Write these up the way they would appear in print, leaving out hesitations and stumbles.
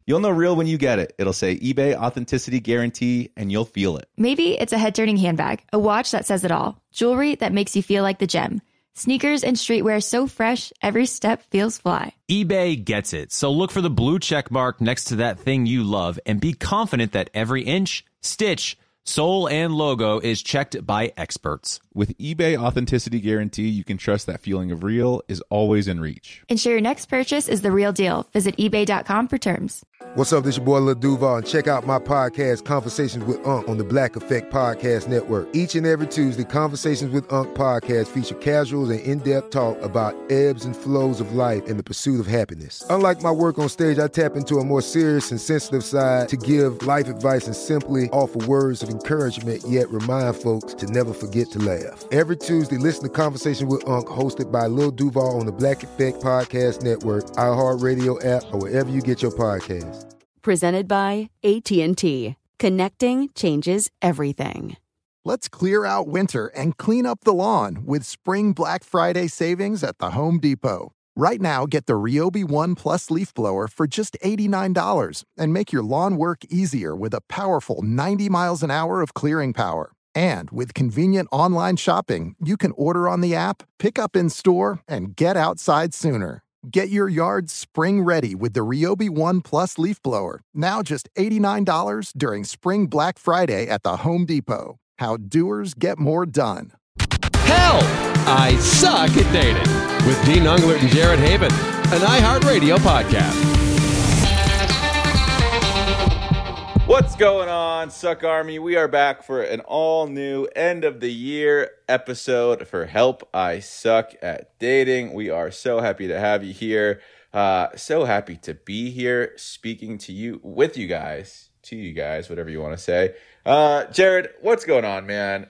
You'll know real when you get it. It'll say eBay Authenticity Guarantee, and you'll feel it. Maybe it's a head-turning handbag, a watch that says it all, jewelry that makes you feel like the gem, sneakers and streetwear so fresh, every step feels fly. eBay gets it. So look for the blue check mark next to that thing you love and be confident that every inch, stitch, sole, and logo is checked by experts. With eBay Authenticity Guarantee, you can trust that feeling of real is always in reach. Ensure your next purchase is the real deal. Visit eBay.com for terms. What's up, this your boy Lil Duval, and check out my podcast, Conversations with Unc, on the Black Effect Podcast Network. Each and every Tuesday, Conversations with Unc podcast feature casuals and in-depth talk about ebbs and flows of life and the pursuit of happiness. Unlike my work on stage, I tap into a more serious and sensitive side to give life advice and simply offer words of encouragement, yet remind folks to never forget to laugh. Every Tuesday, listen to Conversation with Unc, hosted by Lil Duval on the Black Effect Podcast Network, iHeartRadio app, or wherever you get your podcasts. Presented by AT&T. Connecting changes everything. Let's clear out winter and clean up the lawn with Spring Black Friday savings at the Home Depot. Right now, get the Ryobi One Plus leaf blower for just $89 and make your lawn work easier with a powerful 90 miles an hour of clearing power. And with convenient online shopping, you can order on the app, pick up in store, and get outside sooner. Get your yard spring ready with the Ryobi One Plus leaf blower. Now just $89 during Spring Black Friday at the Home Depot. How doers get more done. Hell, I Suck at Dating with Dean Unglert and Jared Haben, an iHeartRadio podcast. What's going on, Suck Army? We are back for an all-new end-of-the-year episode for Help I Suck at Dating. We are so happy to have you here. So happy to be here speaking to you, with you guys, to you guys, whatever you want to say. Jared, what's going on, man?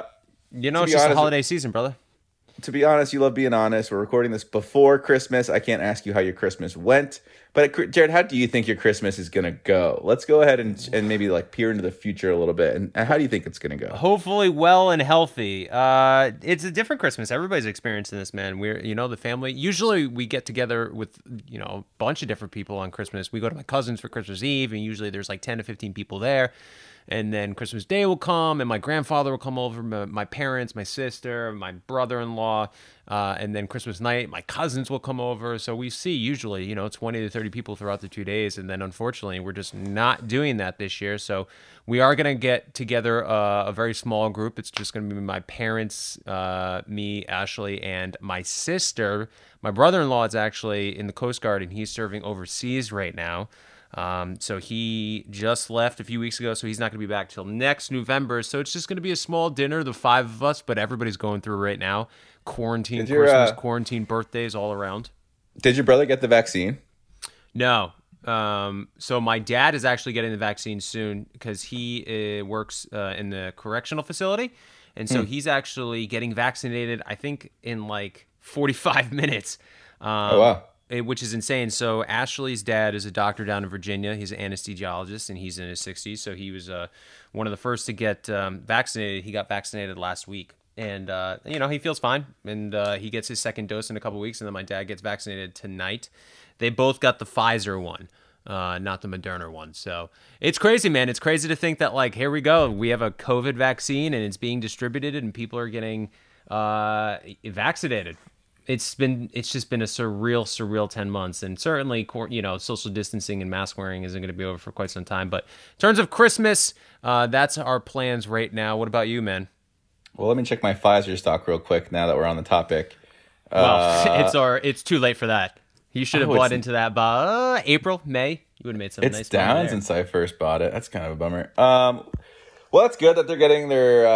It's just the holiday season, brother. To be honest, you love being honest. We're recording this before Christmas. I can't ask you how your Christmas went. But Jared, how do you think your Christmas is going to go? Let's go ahead and maybe like peer into the future a little bit. And how do you think it's going to go? Hopefully well and healthy. It's a different Christmas. Everybody's experiencing this, man. We're, the family. Usually we get together with, a bunch of different people on Christmas. We go to my cousin's for Christmas Eve, and usually there's like 10 to 15 people there. And then Christmas Day will come, and my grandfather will come over, my parents, my sister, my brother-in-law, and then Christmas night, my cousins will come over. So we see usually, 20 to 30 people throughout the 2 days. And then unfortunately, we're just not doing that this year. So we are going to get together a very small group. It's just going to be my parents, me, Ashley, and my sister. My brother-in-law is actually in the Coast Guard, and he's serving overseas right now. So he just left a few weeks ago, so he's not going to be back till next November. So it's just going to be a small dinner, the 5 of us, but everybody's going through right now. Quarantine, Christmas, quarantine, birthdays all around. Did your brother get the vaccine? No. So my dad is actually getting the vaccine soon because he works in the correctional facility. And so he's actually getting vaccinated, I think, in like 45 minutes. Oh, wow. Which is insane. So Ashley's dad is a doctor down in Virginia. He's an anesthesiologist, and he's in his 60s. So he was one of the first to get vaccinated. He got vaccinated last week. And, he feels fine. And he gets his second dose in a couple weeks. And then my dad gets vaccinated tonight. They both got the Pfizer one, not the Moderna one. So it's crazy, man. It's crazy to think that, like, here we go. We have a COVID vaccine, and it's being distributed, and people are getting vaccinated. It's just been a surreal 10 months, and certainly, social distancing and mask wearing isn't going to be over for quite some time. But in terms of Christmas, that's our plans right now. What about you, man? Well, let me check my Pfizer stock real quick now that we're on the topic. Well, it's too late for that. You should have bought into that by April, May. You would have made some nice money. It's down since I first bought it. That's kind of a bummer. Well, that's good that they're getting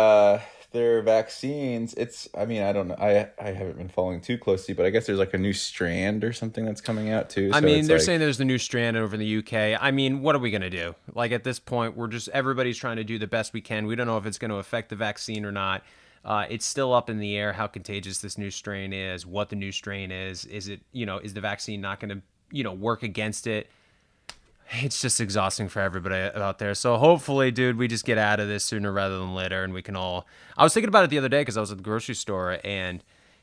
their vaccines. I don't know. I haven't been following too closely, but I guess there's like a new strand or something that's coming out too. They're saying there's the new strand over in the UK. What are we going to do? Like at this point, everybody's trying to do the best we can. We don't know if it's going to affect the vaccine or not. It's still up in the air how contagious this new strain is, what the new strain is. Is it, is the vaccine not going to, work against it? It's just exhausting for everybody out there. So hopefully, dude, we just get out of this sooner rather than later, and we can all... I was thinking about it the other day because I was at the grocery store, and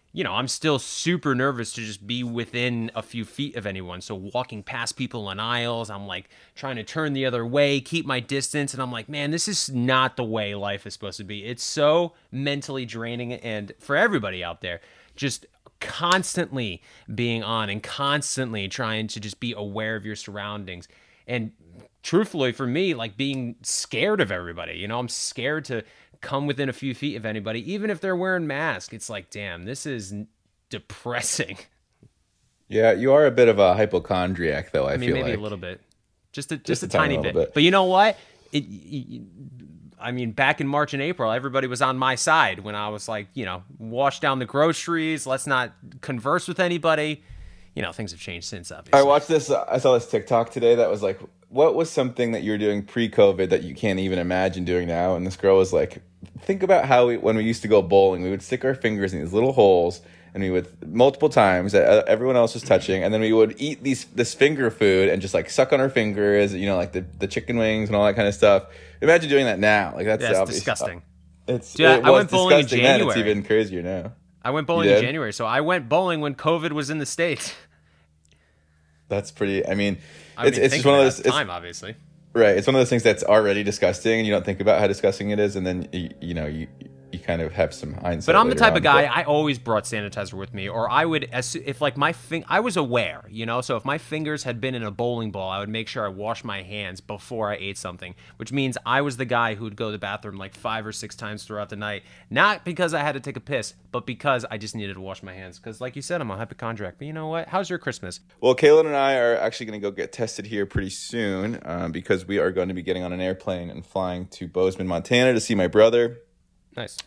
I'm still super nervous to just be within a few feet of anyone. So walking past people in aisles, I'm like trying to turn the other way, keep my distance. And I'm like, man, this is not the way life is supposed to be. It's so mentally draining. And for everybody out there, just constantly being on and constantly trying to just be aware of your surroundings. And truthfully, for me, like being scared of everybody, I'm scared to come within a few feet of anybody, even if they're wearing masks. It's like, damn, this is depressing. Yeah, you are a bit of a hypochondriac, though. I mean, feel maybe like a little bit, just a tiny bit. bit. But you know what? Back in March and April, everybody was on my side when I was like, wash down the groceries. Let's not converse with anybody. Things have changed since, obviously. I watched this. I saw this TikTok today that was like, what was something that you were doing pre-COVID that you can't even imagine doing now? And this girl was like, think about how when we used to go bowling, we would stick our fingers in these little holes, and we would multiple times that everyone else was touching, and then we would eat this finger food and just like suck on our fingers, like the chicken wings and all that kind of stuff. Imagine doing that now. Like that's disgusting. I went bowling in January. Then, it's even crazier now. I went bowling in January, so I went bowling when COVID was in the States. That's pretty. It's just one of those. Time, obviously. Right. It's one of those things that's already disgusting, and you don't think about how disgusting it is, and then you kind of have some hindsight. But I'm the type of guy, I always brought sanitizer with me, or I would, if like I was aware, so if my fingers had been in a bowling ball, I would make sure I washed my hands before I ate something, which means I was the guy who would go to the bathroom like 5 or 6 times throughout the night, not because I had to take a piss, but because I just needed to wash my hands. Because like you said, I'm a hypochondriac. But you know what? How's your Christmas? Well, Kaylin and I are actually going to go get tested here pretty soon because we are going to be getting on an airplane and flying to Bozeman, Montana to see my brother. Nice.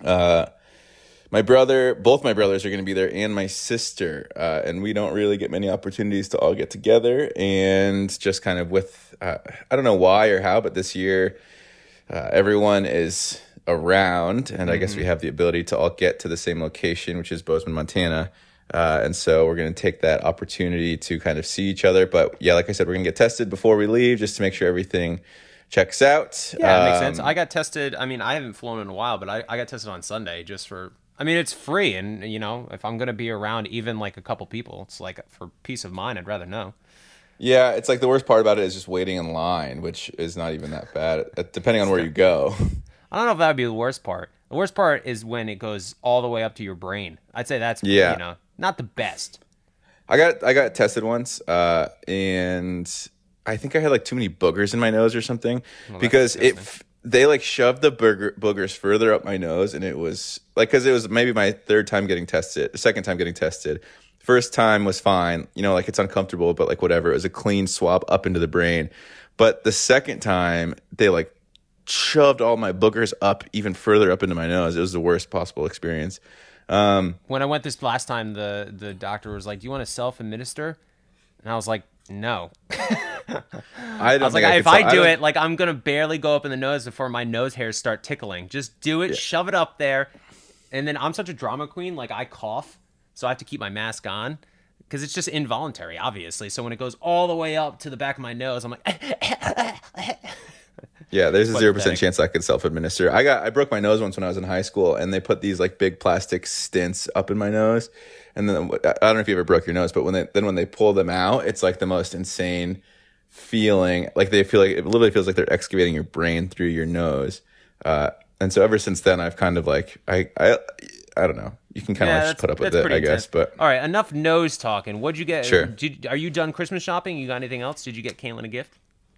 Both my brothers are going to be there, and my sister, and we don't really get many opportunities to all get together, and just kind of with, I don't know why or how, but this year, everyone is around, and I guess we have the ability to all get to the same location, which is Bozeman, Montana, and so we're going to take that opportunity to kind of see each other, but yeah, like I said, we're going to get tested before we leave, just to make sure everything checks out. Yeah, it makes sense. I got tested. I haven't flown in a while, but I got tested on Sunday just for, it's free. And, if I'm going to be around even like a couple people, it's like for peace of mind, I'd rather know. Yeah, it's like the worst part about it is just waiting in line, which is not even that bad, depending on where you go. I don't know if that would be the worst part. The worst part is when it goes all the way up to your brain. I'd say that's, not the best. I got tested once, and I think I had like too many boogers in my nose or something, because they like shoved the boogers further up my nose, and it was like, because it was maybe my second time getting tested. First time was fine, like it's uncomfortable, but like whatever, it was a clean swab up into the brain. But the second time they like shoved all my boogers up even further up into my nose. It was the worst possible experience. When I went this last time, the doctor was like, "Do you want to self-administer?" And I was like, "No." I was like, if I do it, like I'm gonna barely go up in the nose before my nose hairs start tickling. Just do it, shove it up there, and then I'm such a drama queen. Like I cough, so I have to keep my mask on because it's just involuntary, obviously. So when it goes all the way up to the back of my nose, I'm like, yeah, there's a 0% chance I could self-administer. I broke my nose once when I was in high school, and they put these like big plastic stents up in my nose. And then I don't know if you ever broke your nose, but when they pull them out, it's like the most insane feeling. Like they feel like it literally feels like they're excavating your brain through your nose. And so ever since then, I've kind of like I don't know. You can kind of just put up with it, I guess. But all right, enough nose talking. What'd you get? Sure. Are you done Christmas shopping? You got anything else? Did you get Kaylin a gift?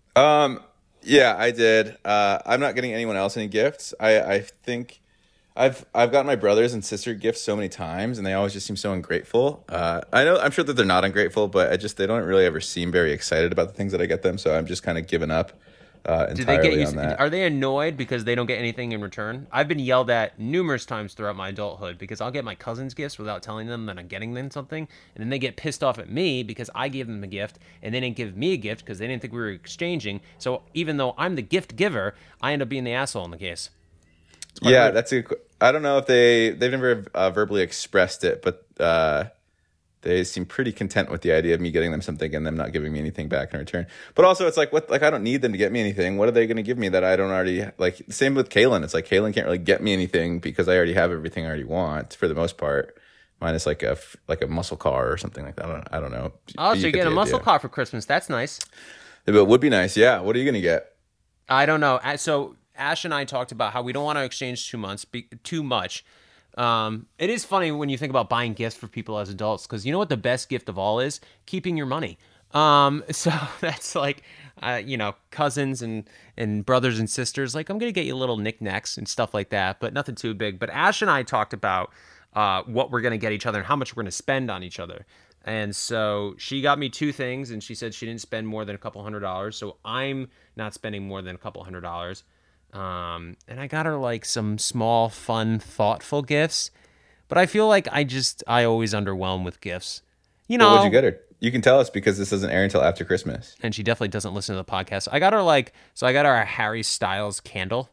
Yeah, I did. I'm not getting anyone else any gifts. I think I've gotten my brothers and sister gifts so many times, and they always just seem so ungrateful. I'm sure that they're not ungrateful, but they don't really ever seem very excited about the things that I get them. So I'm just kind of giving up entirely on that. Are they annoyed because they don't get anything in return? I've been yelled at numerous times throughout my adulthood because I'll get my cousins gifts without telling them that I'm getting them something, and then they get pissed off at me because I gave them a gift and they didn't give me a gift because they didn't think we were exchanging. So even though I'm the gift giver, I end up being the asshole in the case. Yeah, I don't know if they've never verbally expressed it, but they seem pretty content with the idea of me getting them something and them not giving me anything back in return. But also, it's like, I don't need them to get me anything. What are they going to give me that I don't already like? Same with Kaylin. It's like Kaylin can't really get me anything because I already have everything I already want for the most part. minus like a muscle car or something like that. I don't know. Oh, so you're get getting a the muscle idea. car for Christmas. That's nice. It would be nice. Yeah. What are you gonna get? I don't know. So Ash and I talked about how we don't want to exchange too much. It is funny when you think about buying gifts for people as adults, because you know what the best gift of all is? Keeping your money. So that's like, cousins and brothers and sisters. Like, I'm gonna get you little knickknacks and stuff like that, but nothing too big. But Ash and I talked about what we're gonna get each other and how much we're gonna spend on each other. And so she got me two things, and she said she didn't spend more than $200. So I'm not spending more than $200. And I got her like some small, fun, thoughtful gifts. But I feel like I always underwhelm with gifts. You know, What would you get her? You can tell us because this doesn't air until after Christmas. and she definitely doesn't listen to the podcast. I got her a Harry Styles candle,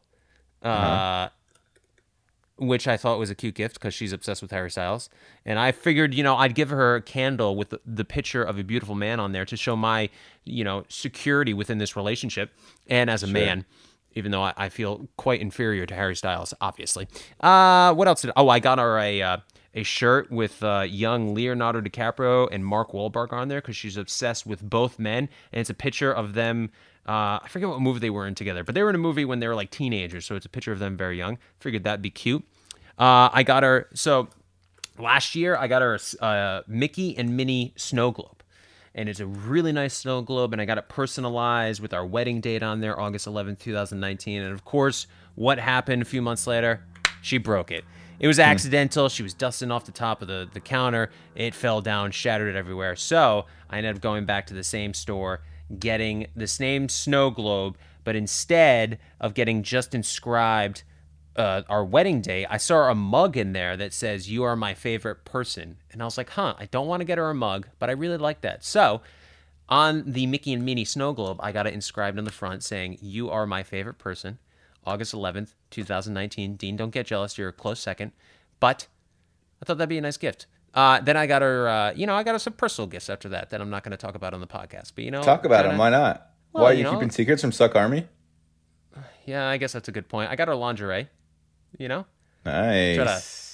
which I thought was a cute gift because she's obsessed with Harry Styles. And I figured, I'd give her a candle with the picture of a beautiful man on there to show my, security within this relationship and as a man, even though I feel quite inferior to Harry Styles, obviously. What else I got her a shirt with young Leonardo DiCaprio and Mark Wahlberg on there because she's obsessed with both men. And it's a picture of them. I forget what movie they were in together, but they were in a movie when they were like teenagers. So it's a picture of them very young. Figured that'd be cute. I got her, so last year I got her a Mickey and Minnie snow globe. And it's a really nice snow globe, and I got it personalized with our wedding date on there, August 11th, 2019. And of course, what happened a few months later? She broke it. It was accidental. She was dusting off the top of the counter. It fell down, shattered it everywhere. So I ended up going back to the same store, getting the same snow globe, but instead of getting just inscribed our wedding day, I saw a mug in there that says, "You are my favorite person." And I was like, I don't want to get her a mug, but I really like that. So on the Mickey and Minnie snow globe, I got it inscribed on the front saying, "You are my favorite person, August 11th, 2019. Dean, don't get jealous. You're a close second." But I thought that'd be a nice gift. Then I got her, I got her some personal gifts after that I'm not going to talk about on the podcast. But, Talk about them. Why not? Well, Why are you keeping secrets from Suck Army? Yeah, I guess that's a good point. I got her lingerie, Nice.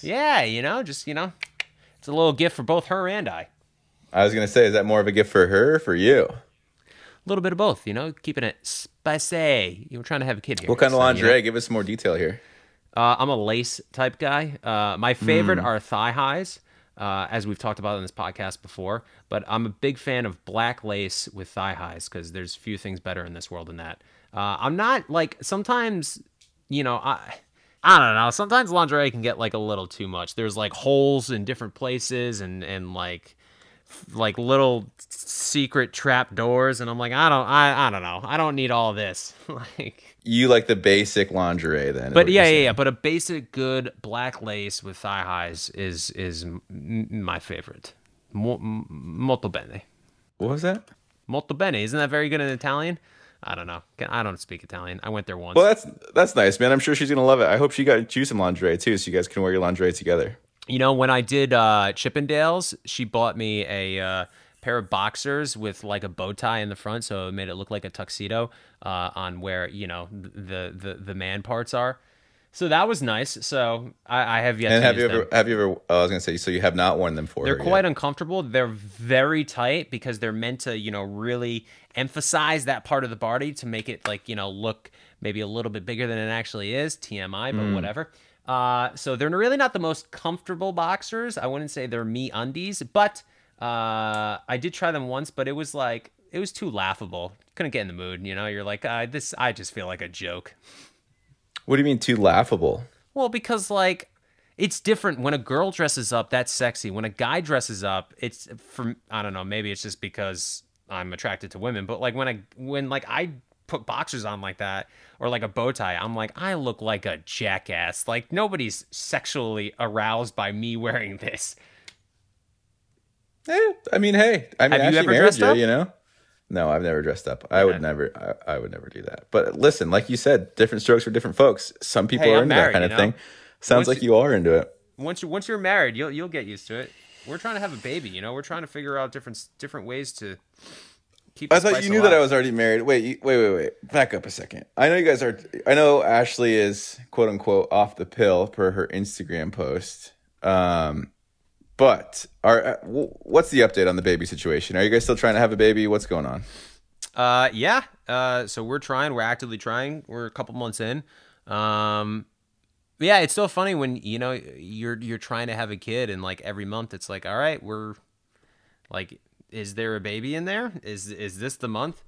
It's a little gift for both her and I. I was going to say, is that more of a gift for her or for you? A little bit of both, keeping it spicy. You were trying to have a kid here. What kind of so, lingerie? Give us some more detail here. I'm a lace type guy. My favorite are thigh highs, as we've talked about on this podcast before. But I'm a big fan of black lace with thigh highs because there's few things better in this world than that. I'm not like sometimes, I don't know. Sometimes lingerie can get like a little too much. There's like holes in different places and like little secret trap doors, and I'm like, I don't know. I don't need all this. Like, You like the basic lingerie then? but yeah. But a basic good black lace with thigh highs is my favorite. Molto bene. What was that? Molto bene. Isn't that very good in Italian? I don't know. I don't speak Italian. I went there once. Well, that's nice, man. I'm sure she's gonna love it. I hope she got you some lingerie too, so you guys can wear your lingerie together. When I did Chippendales, she bought me a pair of boxers with like a bow tie in the front, so it made it look like a tuxedo on where the man parts are. So that was nice. So I have yet. And to have use you them. ever? I was gonna say, so you have not worn them for They're her quite yet. uncomfortable. They're very tight because they're meant to, really emphasize that part of the body to make it like, look maybe a little bit bigger than it actually is. TMI, but whatever. So they're really not the most comfortable boxers. I wouldn't say they're me undies, but I did try them once, but it was too laughable. Couldn't get in the mood. You're like, I just feel like a joke. What do you mean too laughable? Well, because like it's different when a girl dresses up, that's sexy. When a guy dresses up, it's I don't know, maybe it's just because I'm attracted to women, but like when I put boxers on like that or like a bow tie, I'm like, I look like a jackass. Like nobody's sexually aroused by me wearing this. Hey, have you ever married dressed up? No, I've never dressed up. I would never. I would never do that. But listen, like you said, different strokes for different folks. Some people are I'm into married, that kind of you know? thing. Sounds like you are into it. Once you're married, you'll get used to it. We're trying to have a baby, We're trying to figure out different ways to keep. I thought you knew that I was already married. Wait. Back up a second. I know you guys are. I know Ashley is quote unquote off the pill per her Instagram post. But what's the update on the baby situation? Are you guys still trying to have a baby? What's going on? Yeah. So we're trying. We're actively trying. We're a couple months in. Yeah, it's so funny when you're trying to have a kid, and like every month it's like, all right, we're like, is there a baby in there? Is this the month?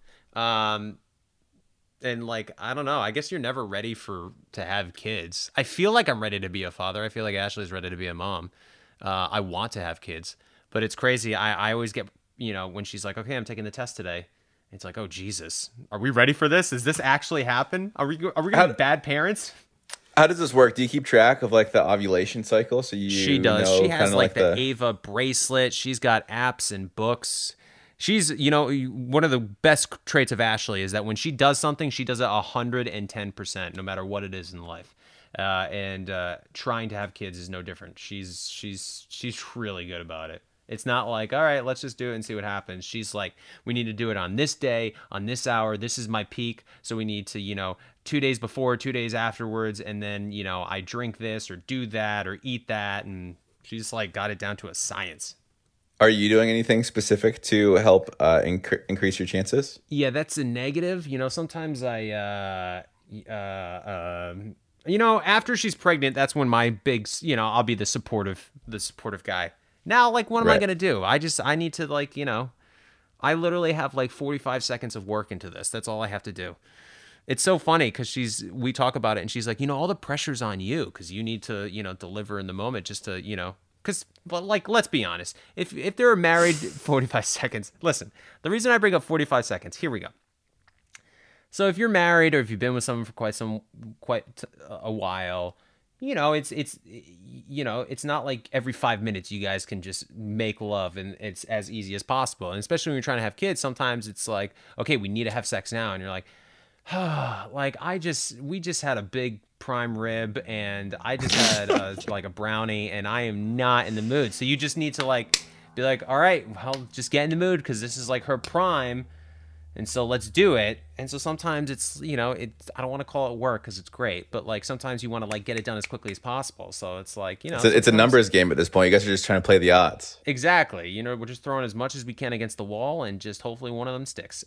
And like, I don't know. I guess you're never ready to have kids. I feel like I'm ready to be a father. I feel like Ashley's ready to be a mom. I want to have kids, but it's crazy. I always get, when she's like, okay, I'm taking the test today. It's like, oh Jesus, are we ready for this? Is this actually happen? Are we gonna be bad parents? How does this work? Do you keep track of like the ovulation cycle? So she does. She has like the Ava bracelet. She's got apps and books. She's, one of the best traits of Ashley is that when she does something, she does it 110%, no matter what it is in life. And trying to have kids is no different. She's really good about it. It's not like, all right, let's just do it and see what happens. She's like, we need to do it on this day, on this hour. This is my peak. So we need to, 2 days before, 2 days afterwards. And then, I drink this or do that or eat that. And she's like got it down to a science. Are you doing anything specific to help increase your chances? Yeah, that's a negative. Sometimes after she's pregnant, that's when my big, I'll be the supportive guy. Now, like, what am I going to do? I need to, like, I literally have like 45 seconds of work into this. That's all I have to do. It's so funny because we talk about it and she's like, all the pressure's on you because you need to, deliver in the moment just to, because, like, let's be honest. If they're married 45 seconds, listen, the reason I bring up 45 seconds, here we go. So if you're married or if you've been with someone for quite a while, it's not like every 5 minutes you guys can just make love and it's as easy as possible. And especially when you're trying to have kids, sometimes it's like, okay, we need to have sex now. And you're like, like we just had a big prime rib and I just had like a brownie and I am not in the mood. So you just need to like be like, all right, well, just get in the mood because this is like her prime. And so let's do it. And so sometimes it's, I don't want to call it work because it's great, but like sometimes you want to like get it done as quickly as possible. So it's like, it's a numbers game at this point. You guys are just trying to play the odds. Exactly. We're just throwing as much as we can against the wall and just hopefully one of them sticks.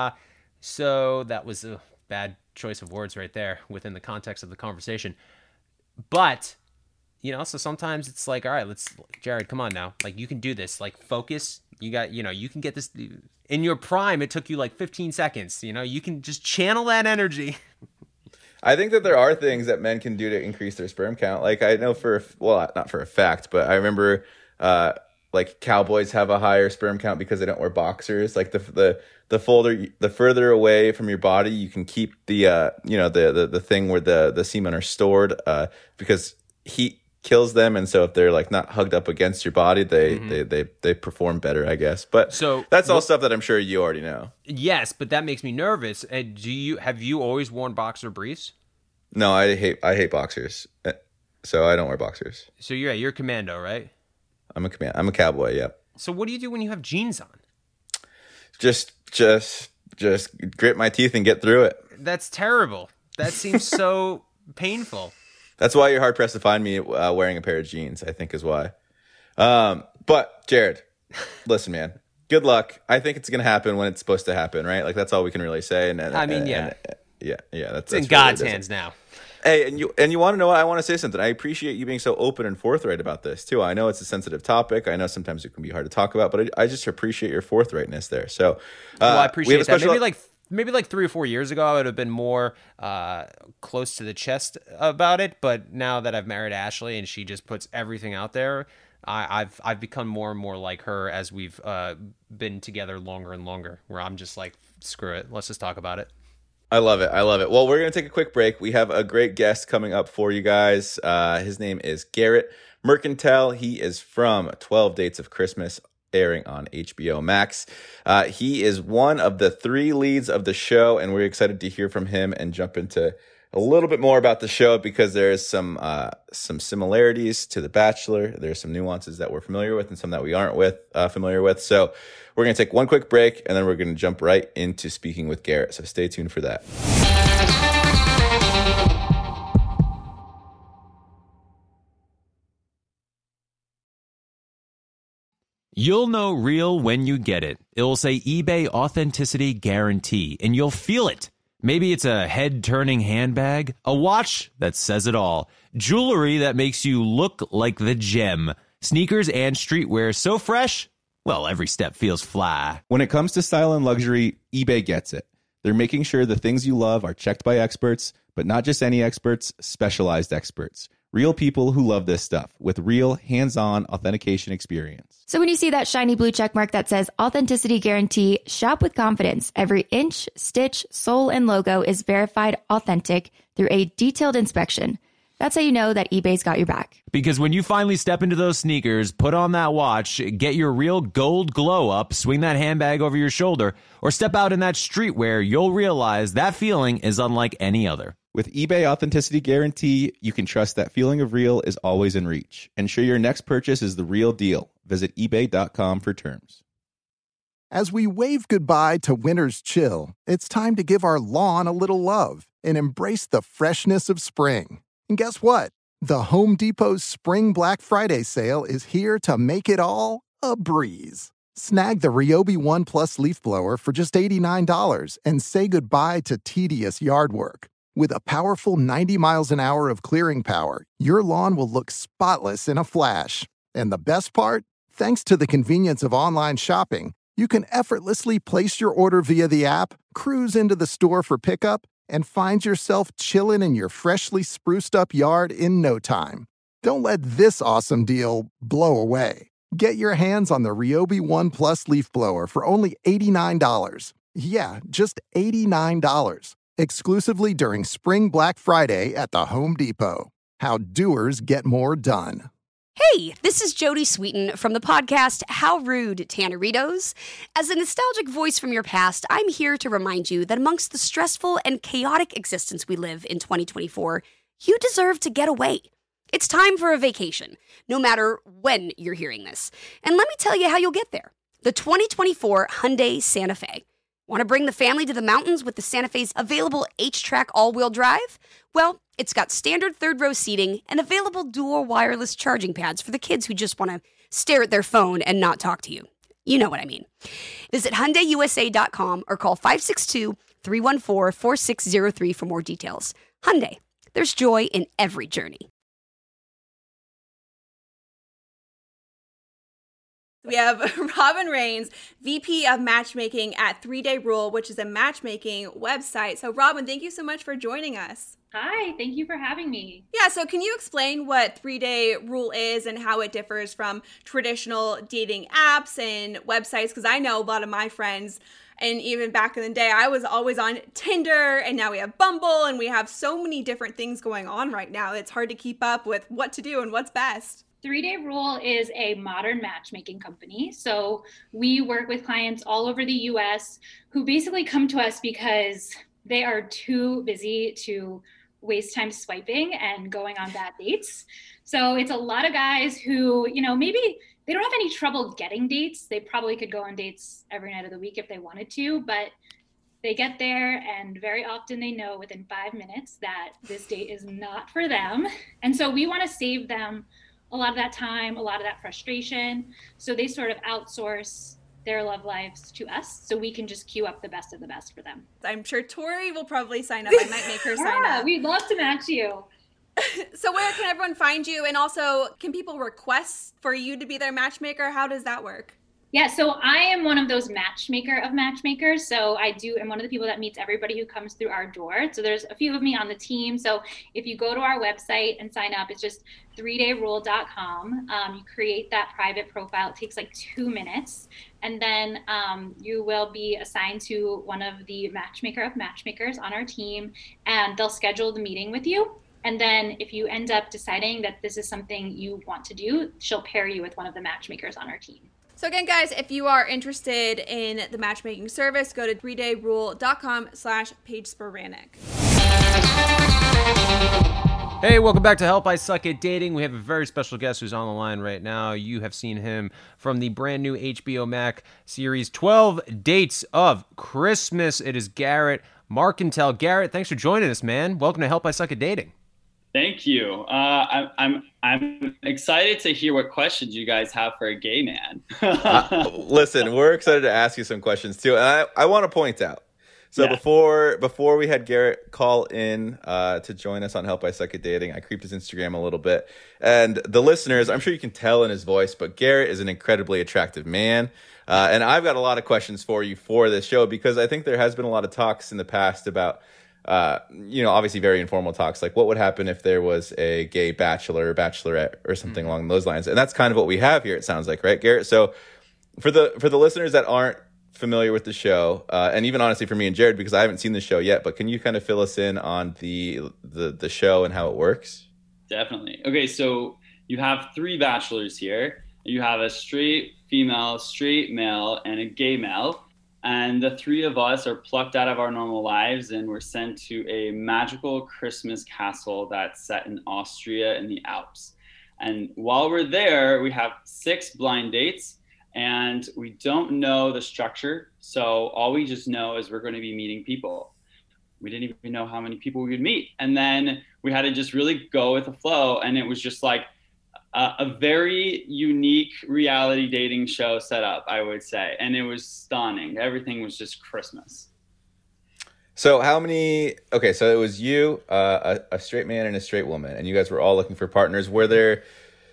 So that was a bad choice of words right there within the context of the conversation. But, so sometimes it's like, all right, Jared, come on now. Like you can do this, like focus. You got, you can get this. In your prime, it took you like 15 seconds. You can just channel that energy. I think that there are things that men can do to increase their sperm count. Like I know not for a fact, but I remember like cowboys have a higher sperm count because they don't wear boxers. Like the further away from your body, you can keep the the thing where the semen are stored because heat kills them, and so if they're like not hugged up against your body, they perform better, I guess. But so that's all stuff that I'm sure you already know. Yes, but that makes me nervous. Have you always worn boxer briefs? No, I hate boxers, so I don't wear boxers. So you're a commando, right? I'm a cowboy. Yeah. So what do you do when you have jeans on? Just grit my teeth and get through it. That's terrible. That seems so painful. That's why you're hard pressed to find me wearing a pair of jeans, I think is why. But Jared, listen, man, good luck. I think it's going to happen when it's supposed to happen, right? Like that's all we can really say. That's in God's hands now. Hey, and you want to know what? I want to say something. I appreciate you being so open and forthright about this too. I know it's a sensitive topic. I know sometimes it can be hard to talk about, but I just appreciate your forthrightness there. So, I appreciate that. Maybe like 3 or 4 years ago, I would have been more close to the chest about it. But now that I've married Ashley and she just puts everything out there, I've become more and more like her as we've been together longer and longer. Where I'm just like, screw it, let's just talk about it. I love it. Well, we're going to take a quick break. We have a great guest coming up for you guys. His name is Garrett Mercantile. He is from 12 Dates of Christmas, airing on HBO Max. He is one of the 3 leads of the show, and we're excited to hear from him and jump into a little bit more about the show because there's some similarities to The Bachelor. There's some nuances that we're familiar with and some that we aren't familiar with. So we're going to take one quick break, and then we're going to jump right into speaking with Garrett. So stay tuned for that. You'll know real when you get it. It'll say eBay Authenticity Guarantee, and you'll feel it. Maybe it's a head-turning handbag, a watch that says it all, jewelry that makes you look like the gem, sneakers and streetwear so fresh, well, every step feels fly. When it comes to style and luxury, eBay gets it. They're making sure the things you love are checked by experts, but not just any experts, specialized experts. Real people who love this stuff with real hands-on authentication experience. So when you see that shiny blue check mark that says Authenticity Guarantee, shop with confidence. Every inch, stitch, sole, and logo is verified authentic through a detailed inspection. That's how you know that eBay's got your back. Because when you finally step into those sneakers, put on that watch, get your real gold glow up, swing that handbag over your shoulder, or step out in that streetwear, you'll realize that feeling is unlike any other. With eBay Authenticity Guarantee, you can trust that feeling of real is always in reach. Ensure your next purchase is the real deal. Visit ebay.com for terms. As we wave goodbye to winter's chill, it's time to give our lawn a little love and embrace the freshness of spring. And guess what? The Home Depot's Spring Black Friday sale is here to make it all a breeze. Snag the Ryobi One Plus leaf blower for just $89 and say goodbye to tedious yard work. With a powerful 90 miles an hour of clearing power, your lawn will look spotless in a flash. And the best part? Thanks to the convenience of online shopping, you can effortlessly place your order via the app, cruise into the store for pickup, and find yourself chilling in your freshly spruced up yard in no time. Don't let this awesome deal blow away. Get your hands on the Ryobi One Plus leaf blower for only $89. Yeah, just $89. Exclusively during Spring Black Friday at the Home Depot. How doers get more done. Hey, this is Jodie Sweetin from the podcast How Rude, Tanneritos. As a nostalgic voice from your past, I'm here to remind you that amongst the stressful and chaotic existence we live in 2024, you deserve to get away. It's time for a vacation, no matter when you're hearing this. And let me tell you how you'll get there. The 2024 Hyundai Santa Fe. Want to bring the family to the mountains with the Santa Fe's available H-Track all-wheel drive? Well, it's got standard third-row seating and available dual wireless charging pads for the kids who just want to stare at their phone and not talk to you. You know what I mean. Visit HyundaiUSA.com or call 562-314-4603 for more details. Hyundai, there's joy in every journey. We have Robin Rains, VP of Matchmaking at 3 Day Rule, which is a matchmaking website. So Robin, thank you so much for joining us. Hi, thank you for having me. Yeah, so can you explain what 3 Day Rule is and how it differs from traditional dating apps and websites? Because I know a lot of my friends, and even back in the day, I was always on Tinder, and now we have Bumble, and we have so many different things going on right now. It's hard to keep up with what to do and what's best. 3 Day Rule is a modern matchmaking company. So we work with clients all over the US who basically come to us because they are too busy to waste time swiping and going on bad dates. So it's a lot of guys who, maybe they don't have any trouble getting dates. They probably could go on dates every night of the week if they wanted to, but they get there and very often they know within 5 minutes that this date is not for them. And so we want to save them a lot of that time, a lot of that frustration. So they sort of outsource their love lives to us so we can just queue up the best of the best for them. I'm sure Tori will probably sign up. I might make her sign up. We'd love to match you. So where can everyone find you? And also, can people request for you to be their matchmaker? How does that work? Yeah, so I am one of those matchmaker of matchmakers. So I'm one of the people that meets everybody who comes through our door. So there's a few of me on the team. So if you go to our website and sign up, it's just 3dayrule.com. You create that private profile. It takes like 2 minutes. And then you will be assigned to one of the matchmaker of matchmakers on our team, and they'll schedule the meeting with you. And then if you end up deciding that this is something you want to do, she'll pair you with one of the matchmakers on our team. So again, guys, if you are interested in the matchmaking service, go to 3dayrule.com/PaigeSporanic. Hey, welcome back to Help I Suck at Dating. We have a very special guest who's on the line right now. You have seen him from the brand new HBO Max series 12 Dates of Christmas. It is Garrett Marcantel. Garrett, thanks for joining us, man. Welcome to Help I Suck at Dating. Thank you. I'm excited to hear what questions you guys have for a gay man. Listen, we're excited to ask you some questions too, and I want to point out. So before we had Garrett call in to join us on Help I Suck at Dating, I creeped his Instagram a little bit, and the listeners, I'm sure you can tell in his voice, but Garrett is an incredibly attractive man, and I've got a lot of questions for you for this show because I think there has been a lot of talks in the past about. Obviously very informal talks, like what would happen if there was a gay bachelor or bachelorette or something along those lines. And that's kind of what we have here, it sounds like, right, Garrett? So for the listeners that aren't familiar with the show, and even honestly for me and Jared, because I haven't seen the show yet, but can you kind of fill us in on the show and how it works? Definitely. Okay, so you have 3 bachelors here. You have a straight female, straight male, and a gay male. And the 3 of us are plucked out of our normal lives and we're sent to a magical Christmas castle that's set in Austria in the Alps. And while we're there, we have 6 blind dates and we don't know the structure. So all we just know is we're going to be meeting people. We didn't even know how many people we would meet. And then we had to just really go with the flow. And it was just like a very unique reality dating show set up, I would say. And it was stunning. Everything was just Christmas. So so it was you, a straight man and a straight woman, and you guys were all looking for partners. Were there,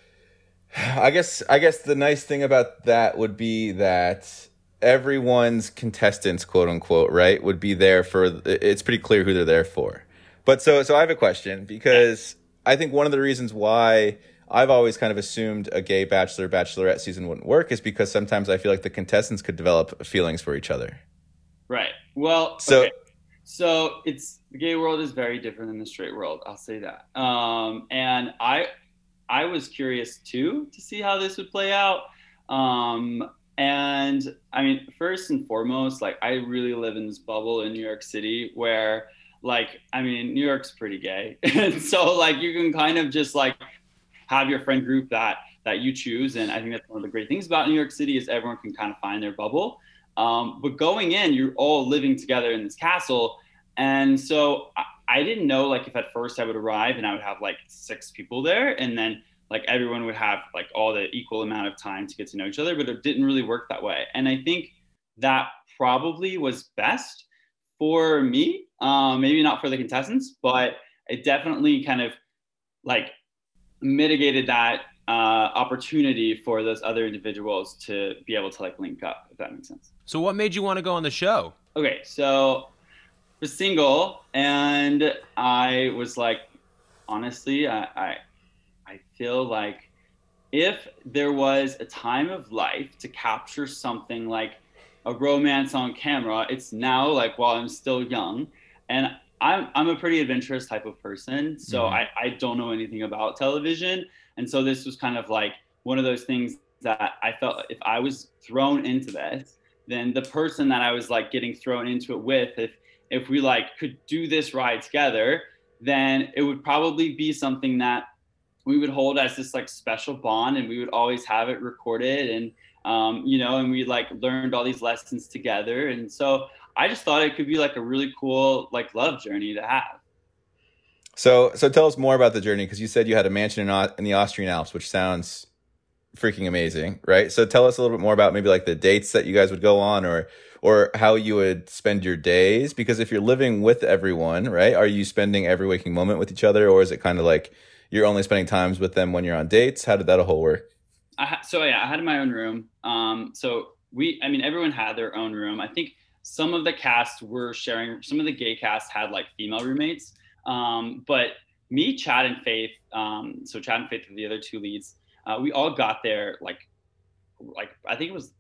I guess the nice thing about that would be that everyone's contestants, quote unquote, right, would be there it's pretty clear who they're there for. But so I have a question, because I think one of the reasons why I've always kind of assumed a gay bachelor, bachelorette season wouldn't work is because sometimes I feel like the contestants could develop feelings for each other. Right. Well, okay. So the gay world is very different than the straight world. I'll say that. And I was curious too, to see how this would play out. And I mean, first and foremost, like I really live in this bubble in New York City where New York's pretty gay. And so like, you can kind of just like, have your friend group that you choose. And I think that's one of the great things about New York City is everyone can kind of find their bubble. But going in, you're all living together in this castle. And so I didn't know like if at first I would arrive and I would have like 6 people there and then like everyone would have like all the equal amount of time to get to know each other, but it didn't really work that way. And I think that probably was best for me, maybe not for the contestants, but it definitely kind of like mitigated that opportunity for those other individuals to be able to like link up, if that makes sense. So what made you want to go on the show? Okay, so I was single and I was like, honestly, I feel like if there was a time of life to capture something like a romance on camera, it's now like while I'm still young. And I'm a pretty adventurous type of person, so I don't know anything about television. And so this was kind of like one of those things that I felt if I was thrown into this, then the person that I was like getting thrown into it with, if we like could do this ride together, then it would probably be something that we would hold as this like special bond and we would always have it recorded and, and we like learned all these lessons together. And so I just thought it could be like a really cool like love journey to have. So tell us more about the journey, because you said you had a mansion in the Austrian Alps, which sounds freaking amazing, right? So tell us a little bit more about maybe like the dates that you guys would go on or how you would spend your days, because if you're living with everyone, right, are you spending every waking moment with each other, or is it kind of like you're only spending times with them when you're on dates? How did that whole work? I had my own room. Everyone had their own room. I think some of the cast were sharing, some of the gay cast had like female roommates. But me, Chad and Faith, so Chad and Faith are the other 2 leads. We all got there like I think it was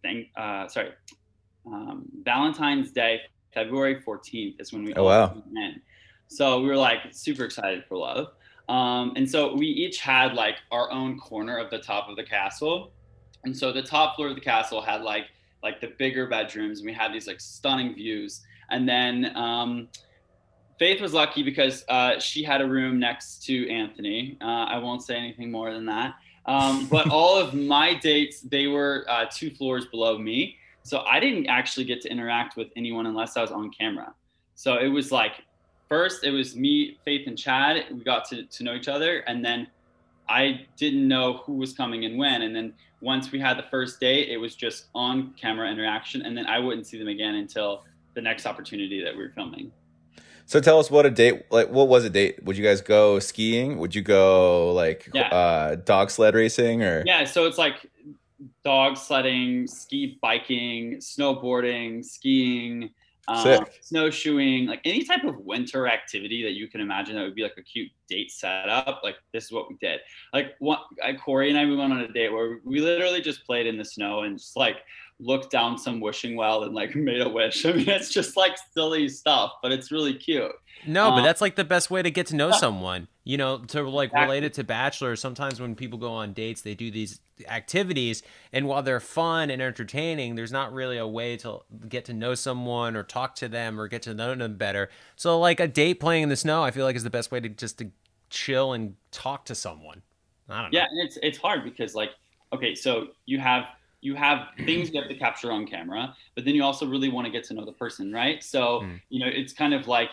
Valentine's Day, February 14th is when we all came in. So we were like super excited for love. And so we each had like our own corner of the top of the castle. And so the top floor of the castle had like the bigger bedrooms, and we had these like stunning views. And then Faith was lucky because she had a room next to Anthony. I won't say anything more than that. But all of my dates, they were 2 floors below me. So I didn't actually get to interact with anyone unless I was on camera. So it was like first it was me, Faith, and Chad. We got to know each other, and then I didn't know who was coming and when. And then once we had the first date, it was just on camera interaction, and then I wouldn't see them again until the next opportunity that we were filming. So tell us what a date, like, what was a date? Would you guys go skiing? Would you go like dog sled racing or? Yeah. So it's like dog sledding, ski biking, snowboarding, skiing, snowshoeing, like any type of winter activity that you can imagine that would be like a cute date setup. Like this is what we did. Like Corey and I, we went on a date where we literally just played in the snow and just like looked down some wishing well and like made a wish. I mean, it's just like silly stuff, but it's really cute. No, but that's like the best way to get to know someone, you know, to like relate it to Bachelor. Sometimes when people go on dates, they do these activities, and while they're fun and entertaining, there's not really a way to get to know someone or talk to them or get to know them better. So like a date playing in the snow, I feel like is the best way to just to chill and talk to someone. I don't know. Yeah, and it's hard because like, okay, so you have things you have to capture on camera, but then you also really want to get to know the person, right? So, you know, it's kind of like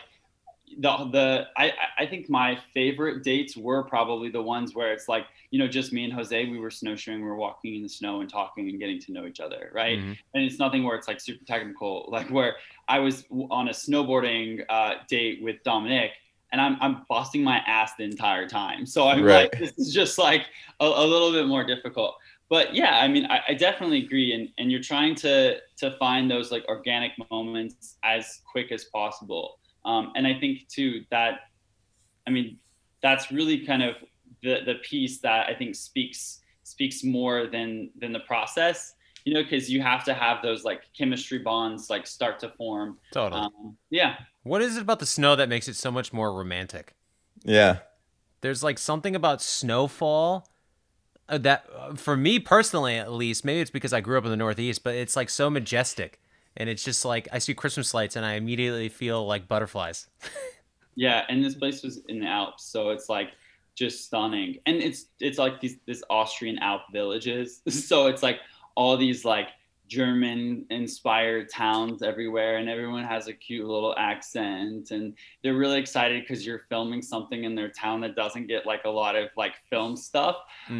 I think my favorite dates were probably the ones where it's like, you know, just me and Jose, we were snowshoeing, we were walking in the snow and talking and getting to know each other, right? And it's nothing where it's like super technical, like where I was on a snowboarding date with Dominic, and I'm busting my ass the entire time. So I'm like, this is just like a little bit more difficult. But yeah, I mean, I definitely agree. And you're trying to find those like organic moments as quick as possible. And I think too that, I mean, that's really kind of the piece that I think speaks more than the process, you know, because you have to have those like chemistry bonds like start to form. Totally. Yeah. What is it about the snow that makes it so much more romantic? Yeah. There's like something about snowfall that for me personally, at least, maybe it's because I grew up in the Northeast, but it's like so majestic. And it's just like, I see Christmas lights and I immediately feel like butterflies. Yeah. And this place was in the Alps. So it's like just stunning. And it's like this Austrian Alp villages. So it's like all these like German inspired towns everywhere, and everyone has a cute little accent, and they're really excited because you're filming something in their town that doesn't get like a lot of like film stuff.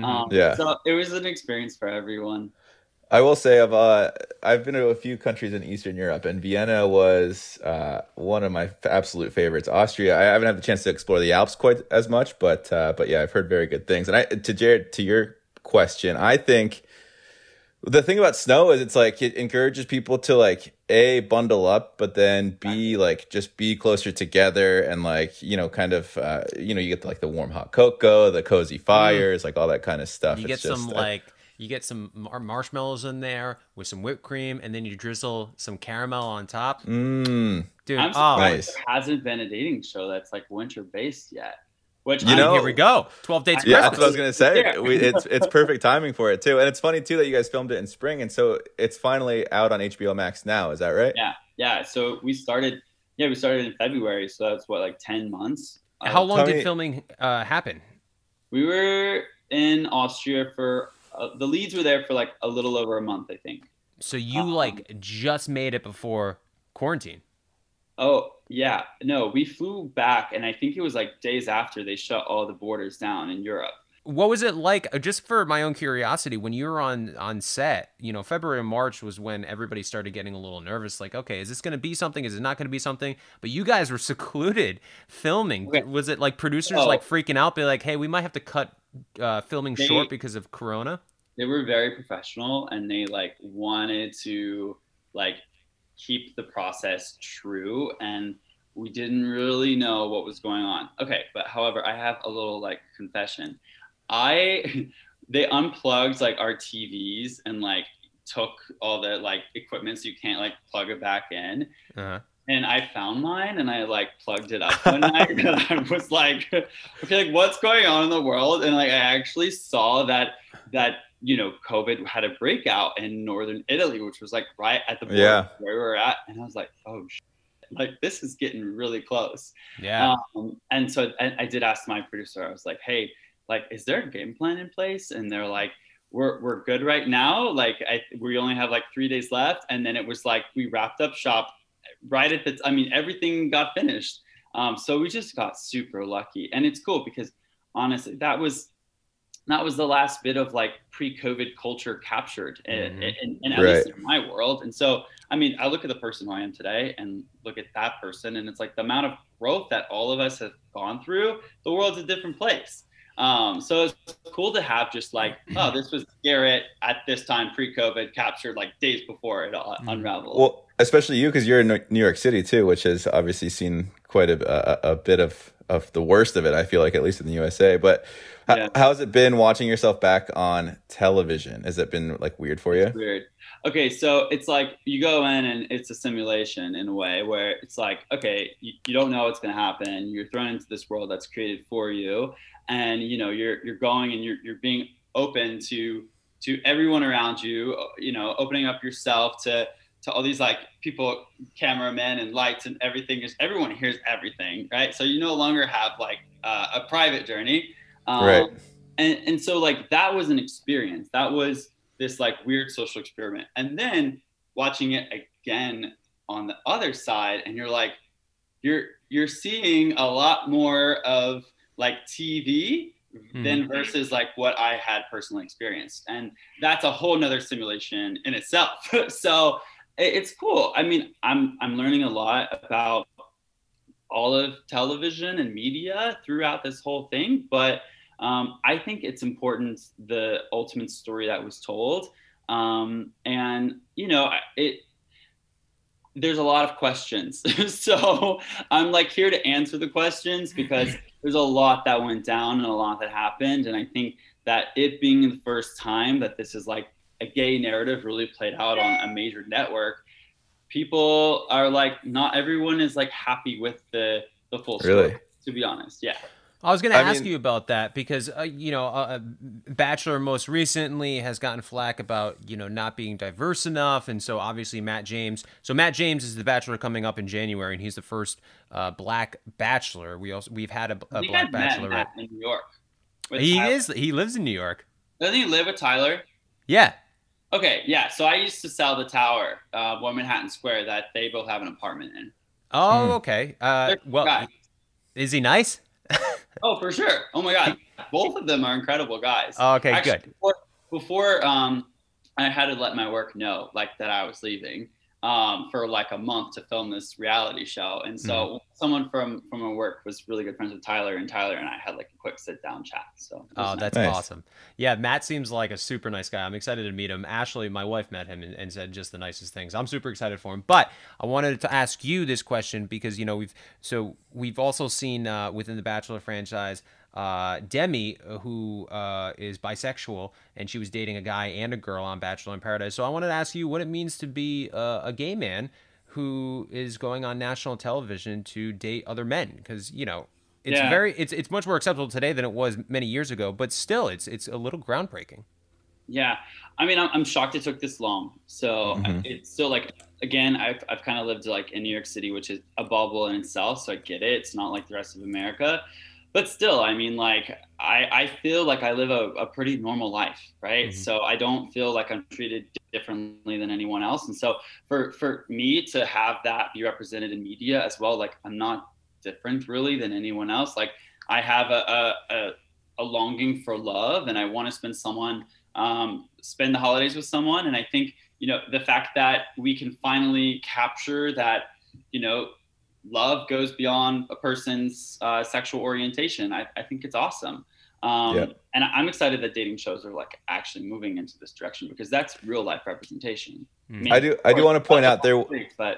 So it was an experience for everyone. I will say I've been to a few countries in Eastern Europe, and Vienna was one of my absolute favorites. Austria, I haven't had the chance to explore the Alps quite as much, but yeah, I've heard very good things. And to Jared, to your question, I think the thing about snow is it's like it encourages people to like A, bundle up, but then B, like just be closer together, and like, you know, kind of you know, you get like the warm hot cocoa, the cozy fires, like all that kind of stuff. You get you get some marshmallows in there with some whipped cream, and then you drizzle some caramel on top. Dude, I'm surprised there hasn't been a dating show that's like winter based yet. Which, you know, here we go. 12 Dates Christmas. Yeah, that's what I was going to say. It's perfect timing for it, too. And it's funny, too, that you guys filmed it in spring. And so it's finally out on HBO Max now. Is that right? Yeah. So we started in February. So that's what, like 10 months? How long did filming happen? We were in Austria for, the leads were there for like a little over a month, I think. So you like just made it before quarantine? Oh, yeah. No, we flew back, and I think it was like days after they shut all the borders down in Europe. What was it like, just for my own curiosity, when you were on set? You know, February and March was when everybody started getting a little nervous, like, okay, is this going to be something? Is it not going to be something? But you guys were secluded filming. Okay. Was it like producers like freaking out? Be like, hey, we might have to cut filming short because of Corona? They were very professional, and they like wanted to like keep the process true, and we didn't really know what was going on. Okay, but however, I have a little like confession. They unplugged like our TVs and like took all the like equipment so you can't like plug it back in. And I found mine and I like plugged it up one night, and I was like, okay, like what's going on in the world? And like I actually saw that you know, COVID had a breakout in northern Italy, which was like right at the border where we were at. And I was like, oh, like this is getting really close. Yeah. And so I did ask my producer, I was like, hey, like, is there a game plan in place? And they're like, we're good right now. Like we only have like 3 days left. And then it was like, we wrapped up shop right at everything got finished. So we just got super lucky, and it's cool because honestly, that was the last bit of like pre-COVID culture captured in at least in my world. And so, I mean, I look at the person who I am today and look at that person, and it's like the amount of growth that all of us have gone through, the world's a different place. So it's cool to have just like, oh, this was Garrett at this time pre-COVID captured like days before it all unraveled. Well, especially you, because you're in New York City too, which has obviously seen quite a bit of the worst of it, I feel like, at least in the USA. But how has it been watching yourself back on television? Has it been like weird for you? It's weird. Okay, so it's like you go in and it's a simulation in a way where it's like, okay, you don't know what's going to happen. You're thrown into this world that's created for you, and you know you're going and you're being open to everyone around you. You know, opening up yourself to all these like people, cameramen and lights and everything. Is everyone hears everything, right? So you no longer have like a private journey, right? And so like that was an experience. That was this like weird social experiment. And then watching it again on the other side, and you're like, you're seeing a lot more of like TV than versus like what I had personally experienced. And that's a whole nother simulation in itself. So it's cool. I mean, I'm learning a lot about all of television and media throughout this whole thing, but I think it's important, the ultimate story that was told. And, you know, there's a lot of questions. So I'm like here to answer the questions because there's a lot that went down and a lot that happened. And I think that it being the first time that this is like a gay narrative really played out on a major network, people are like, not everyone is like happy with the full story, really? To be honest. Yeah. I was going to ask you about that because, you know, Bachelor most recently has gotten flack about, you know, not being diverse enough. And so obviously Matt James is the Bachelor coming up in January, and he's the first Black Bachelor. We've had a Black Bachelorette in New York. He lives in New York. Doesn't he live with Tyler? Yeah. Okay. Yeah. So I used to sell the tower, One Manhattan Square, that they both have an apartment in. Oh, okay. Well, is he nice? Oh, for sure. Oh my God. Both of them are incredible guys. Oh, okay, actually, good. Before I had to let my work know like that I was leaving for like a month to film this reality show. And so someone from my work was really good friends with Tyler, and Tyler and I had like a quick sit down chat. So that's nice. Awesome. Yeah, Matt seems like a super nice guy. I'm excited to meet him. Ashley, my wife, met him and said just the nicest things. I'm super excited for him. But I wanted to ask you this question because, you know, we've also seen within the Bachelor franchise Demi, who is bisexual, and she was dating a guy and a girl on Bachelor in Paradise. So I wanted to ask you what it means to be a gay man who is going on national television to date other men, because, you know, it's much more acceptable today than it was many years ago, but still it's a little groundbreaking. Yeah. I mean, I'm shocked it took this long. So it's still like, again, I've kind of lived like in New York City, which is a bubble in itself. So I get it. It's not like the rest of America. But still, I mean, like, I feel like I live a pretty normal life, right? So I don't feel like I'm treated differently than anyone else. And so for me to have that be represented in media as well, like, I'm not different really than anyone else. Like, I have a longing for love, and I want to spend the holidays with someone. And I think, you know, the fact that we can finally capture that, you know, love goes beyond a person's sexual orientation. I think it's awesome. And I'm excited that dating shows are like actually moving into this direction, because that's real life representation. I mean, I do want to point out there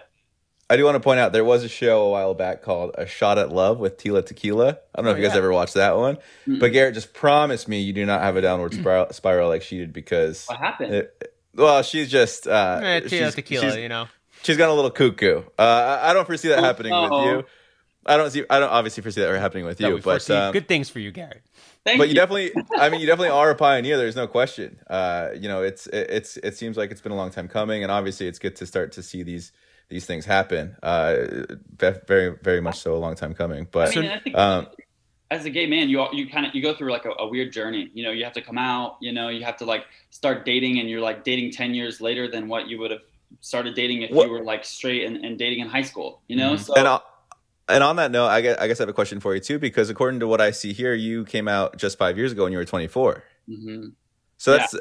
was a show a while back called A Shot at Love with Tila Tequila. I don't know if you guys ever watched that one, but Garrett, just promise me you do not have a downward spiral like she did, because what happened? She's just Tila Tequila, you know. She's gone a little cuckoo. I don't foresee that happening with you. I don't obviously foresee that happening with you. But good things for you, Garrett. You definitely, you definitely are a pioneer. There's no question. You know, it seems like it's been a long time coming, and obviously it's good to start to see these things happen. Very, very much so a long time coming. But I think as a gay man, you go through like a weird journey. You know, you have to come out. You know, you have to like start dating, and you're like dating 10 years later than what you would have started dating if you were like straight and dating in high school, you know? So And on that note, I guess I have a question for you too, because according to what I see here, you came out just 5 years ago when you were 24. Mm-hmm. So that's,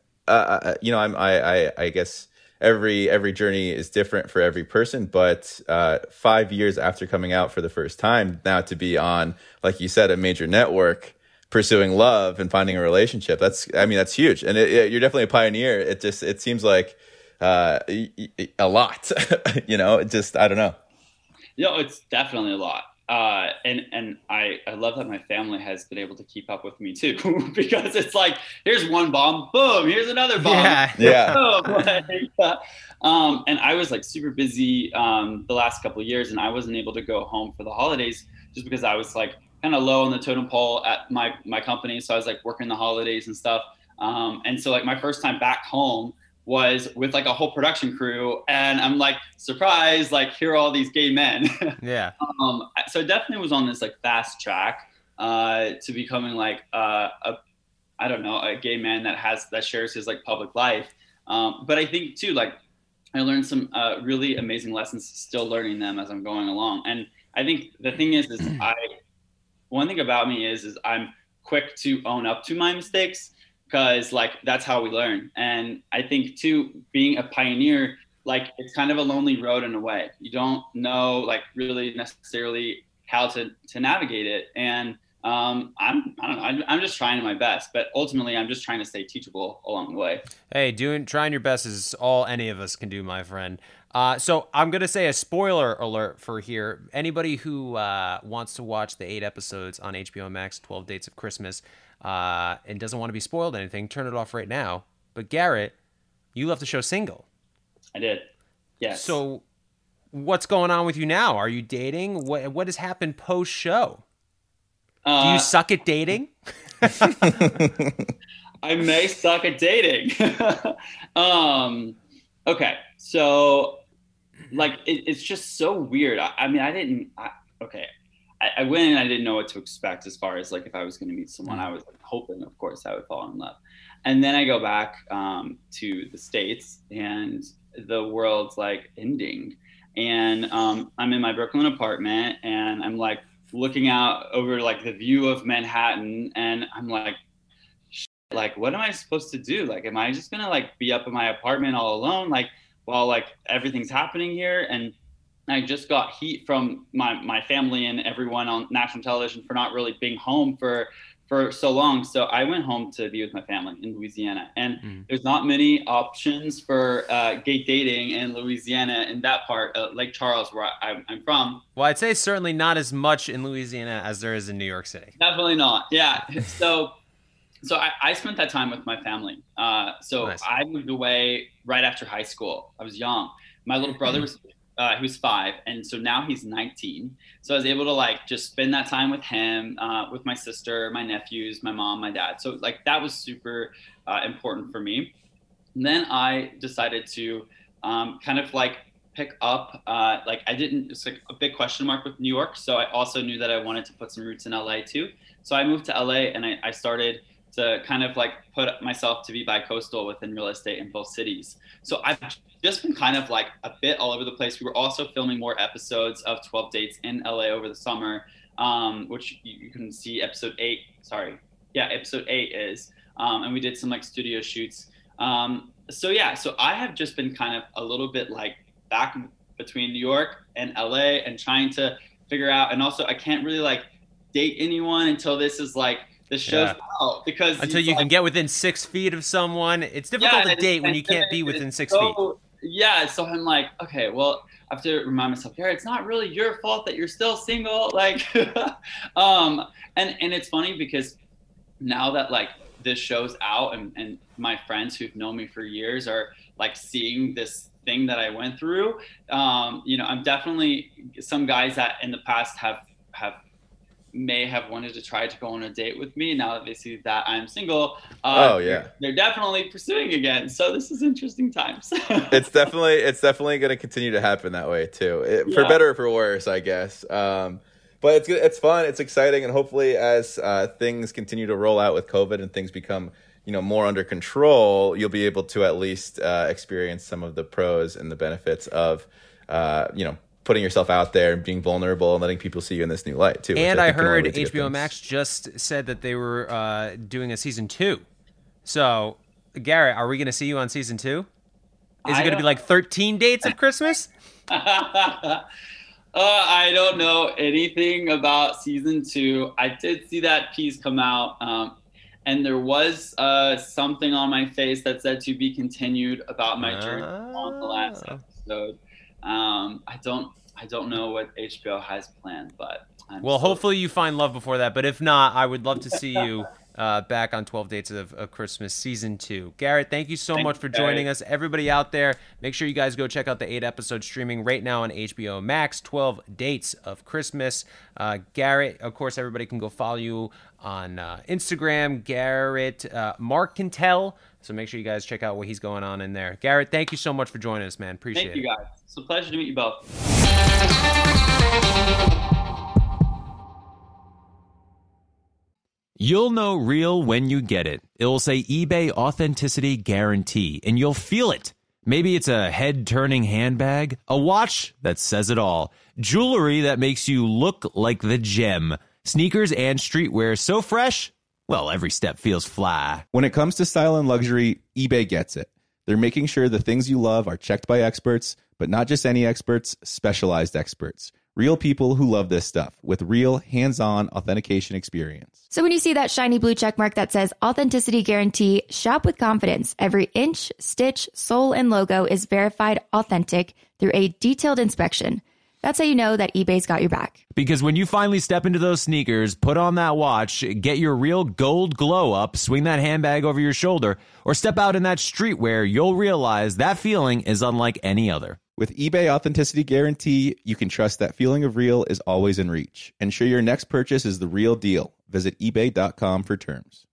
I guess every journey is different for every person, but 5 years after coming out for the first time, now to be on, like you said, a major network, pursuing love and finding a relationship, that's huge. And you're definitely a pioneer. It seems like a lot, I don't know. It's definitely a lot. And I love that my family has been able to keep up with me too, because it's like, here's one bomb, boom, here's another bomb. Yeah. And I was like super busy the last couple of years, and I wasn't able to go home for the holidays just because I was like kind of low on the totem pole at my company. So I was like working the holidays and stuff. And so like my first time back home was with like a whole production crew, and I'm like surprised, like here are all these gay men. Yeah. So I definitely was on this like fast track to becoming like a gay man that shares his like public life. But I think too, like I learned some really amazing lessons, still learning them as I'm going along. And I think the thing is one thing about me is I'm quick to own up to my mistakes, because like that's how we learn. And I think too, being a pioneer, like it's kind of a lonely road in a way. You don't know like really necessarily how to navigate it. And I'm just trying my best, but ultimately I'm just trying to stay teachable along the way. Hey, trying your best is all any of us can do, my friend. So I'm going to say a spoiler alert for here. Anybody who wants to watch the 8 episodes on HBO Max, 12 Dates of Christmas, and doesn't want to be spoiled anything, turn it off right now. But Garrett, you left the show single. I did. Yes. So what's going on with you now? Are you dating? What has happened post show? Do you suck at dating? I may suck at dating. Okay. So like, it's just so weird. I went and I didn't know what to expect as far as like if I was going to meet someone. I was like, hoping, of course, I would fall in love. And then I go back to the States, and the world's like ending. And I'm in my Brooklyn apartment, and I'm like looking out over like the view of Manhattan, and I'm like, like, what am I supposed to do? Like, am I just gonna like be up in my apartment all alone, like while like everything's happening here? And I just got heat from my family and everyone on national television for not really being home for so long. So I went home to be with my family in Louisiana, and there's not many options for gay dating in Louisiana, in that part, Lake Charles, where I'm from. Well, I'd say certainly not as much in Louisiana as there is in New York City. Definitely not. Yeah. So I spent that time with my family. So nice. I moved away right after high school. I was young. My little brother was he was 5, and so now he's 19. So I was able to like just spend that time with him, with my sister, my nephews, my mom, my dad. So like that was super important for me. And then I decided to kind of like pick up, it's like a big question mark with New York. So I also knew that I wanted to put some roots in LA too. So I moved to LA, and I started to kind of like put myself to be bi-coastal within real estate in both cities. So I've just been kind of like a bit all over the place. We were also filming more episodes of 12 Dates in LA over the summer, which you can see episode 8 is, and we did some like studio shoots. So I have just been kind of a little bit like back between New York and LA and trying to figure out, and also I can't really like date anyone until this is like, the show's out, because until you can get within 6 feet of someone, it's difficult to date when you can't be within 6 feet. Yeah, so I'm like, okay, well, I have to remind myself, Garrett, it's not really your fault that you're still single, like, and it's funny because now that like this show's out, and my friends who've known me for years are like seeing this thing that I went through, I'm definitely, some guys that in the past may have wanted to try to go on a date with me. Now that they see that I'm single, they're definitely pursuing again. So this is interesting times. It's definitely going to continue to happen that way too, for better or for worse, I guess. But it's fun, it's exciting, and hopefully as things continue to roll out with COVID and things become more under control, you'll be able to at least experience some of the pros and the benefits of putting yourself out there and being vulnerable and letting people see you in this new light too. And I think can only heard lead to good HBO things. Max just said that they were doing a season 2. So, Garrett, are we going to see you on season 2? Is it going to be like 13 dates of Christmas? I don't know anything about season 2. I did see that piece come out, and there was something on my face that said to be continued about my journey on the last episode. I don't know what HBO has planned, but hopefully you find love before that. But if not, I would love to see you back on 12 Dates of Christmas season 2. Garrett, thank you so much for joining us. Everybody out there, make sure you guys go check out the 8-episode streaming right now on HBO Max, 12 Dates of Christmas. Garrett, of course, everybody can go follow you on Instagram, Garrett Mark Cantel. So make sure you guys check out what he's going on in there. Garrett, thank you so much for joining us, man. Appreciate it. Thank you, guys. It's a pleasure to meet you both. You'll know real when you get it. It'll say eBay Authenticity Guarantee, and you'll feel it. Maybe it's a head-turning handbag, a watch that says it all, jewelry that makes you look like the gem, sneakers and streetwear so fresh, well, every step feels fly. When it comes to style and luxury, eBay gets it. They're making sure the things you love are checked by experts, but not just any experts, specialized experts. Real people who love this stuff with real hands-on authentication experience. So when you see that shiny blue check mark that says Authenticity Guarantee, shop with confidence. Every inch, stitch, sole, and logo is verified authentic through a detailed inspection. That's how you know that eBay's got your back. Because when you finally step into those sneakers, put on that watch, get your real gold glow up, swing that handbag over your shoulder, or step out in that streetwear, you'll realize that feeling is unlike any other. With eBay Authenticity Guarantee, you can trust that feeling of real is always in reach. Ensure your next purchase is the real deal. Visit ebay.com for terms.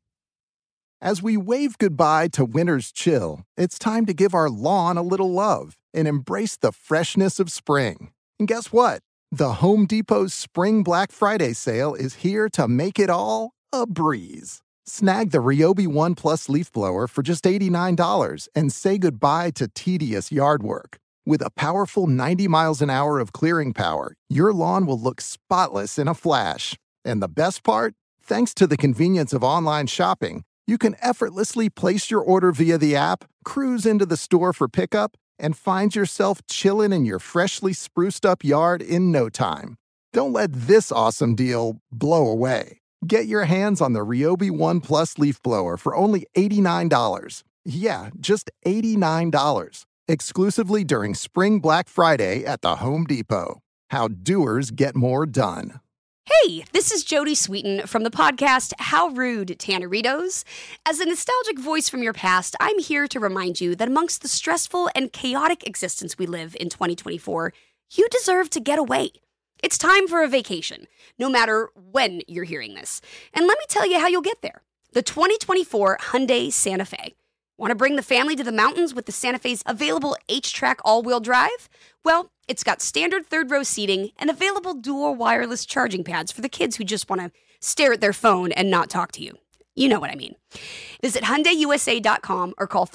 As we wave goodbye to winter's chill, it's time to give our lawn a little love and embrace the freshness of spring. And guess what? The Home Depot's Spring Black Friday sale is here to make it all a breeze. Snag the Ryobi One Plus leaf blower for just $89 and say goodbye to tedious yard work. With a powerful 90 miles an hour of clearing power, your lawn will look spotless in a flash. And the best part? Thanks to the convenience of online shopping, you can effortlessly place your order via the app, cruise into the store for pickup, and find yourself chilling in your freshly spruced up yard in no time. Don't let this awesome deal blow away. Get your hands on the Ryobi One Plus leaf blower for only $89. Yeah, just $89. Exclusively during Spring Black Friday at the Home Depot. How doers get more done. Hey, this is Jodie Sweetin from the podcast How Rude, Tanneritos. As a nostalgic voice from your past, I'm here to remind you that amongst the stressful and chaotic existence we live in 2024, you deserve to get away. It's time for a vacation, no matter when you're hearing this. And let me tell you how you'll get there. The 2024 Hyundai Santa Fe. Want to bring the family to the mountains with the Santa Fe's available H-Track all-wheel drive? Well, it's got standard third-row seating and available dual wireless charging pads for the kids who just want to stare at their phone and not talk to you. You know what I mean. Visit HyundaiUSA.com or call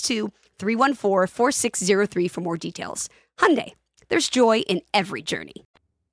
562-314-4603 for more details. Hyundai, there's joy in every journey.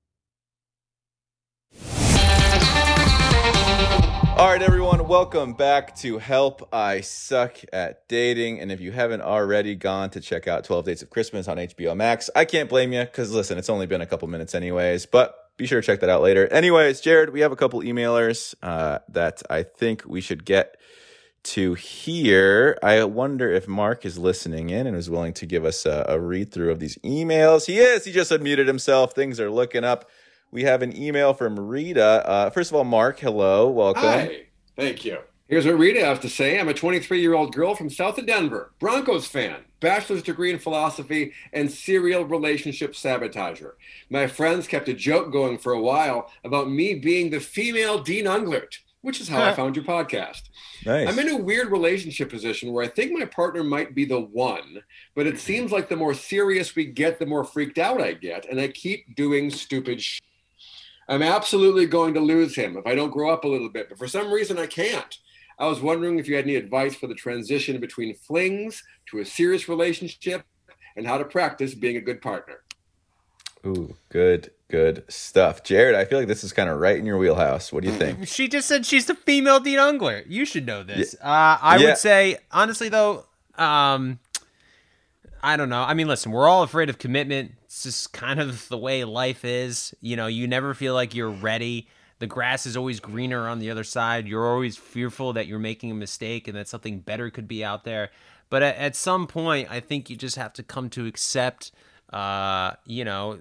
All right, everyone, welcome back to Help I Suck at Dating. And if you haven't already gone to check out 12 Dates of Christmas on HBO Max, I can't blame you because, listen, it's only been a couple minutes anyways, but be sure to check that out later. Anyways, Jared, we have a couple emailers that I think we should get to here. I wonder if Mark is listening in and is willing to give us a read-through of these emails. He is. He just unmuted himself. Things are looking up. We have an email from Rita. First of all, Mark, hello. Welcome. Hi. Thank you. Here's what Rita has to say. I'm a 23-year-old girl from south of Denver, Broncos fan, bachelor's degree in philosophy, and serial relationship sabotager. My friends kept a joke going for a while about me being the female Dean Unglert, which is how I found your podcast. Nice. I'm in a weird relationship position where I think my partner might be the one, but it seems like the more serious we get, the more freaked out I get, and I keep doing stupid shit. I'm absolutely going to lose him if I don't grow up a little bit, but for some reason I can't. I was wondering if you had any advice for the transition between flings to a serious relationship and how to practice being a good partner. Ooh, good stuff. Jared, I feel like this is kind of right in your wheelhouse. What do you think? She just said she's the female Dean Ungler. You should know this. I would say, honestly, though, I don't know. I mean, listen, we're all afraid of commitment. It's just kind of the way life is. You know, you never feel like you're ready. The grass is always greener on the other side. You're always fearful that you're making a mistake and that something better could be out there. But at some point, I think you just have to come to accept, you know,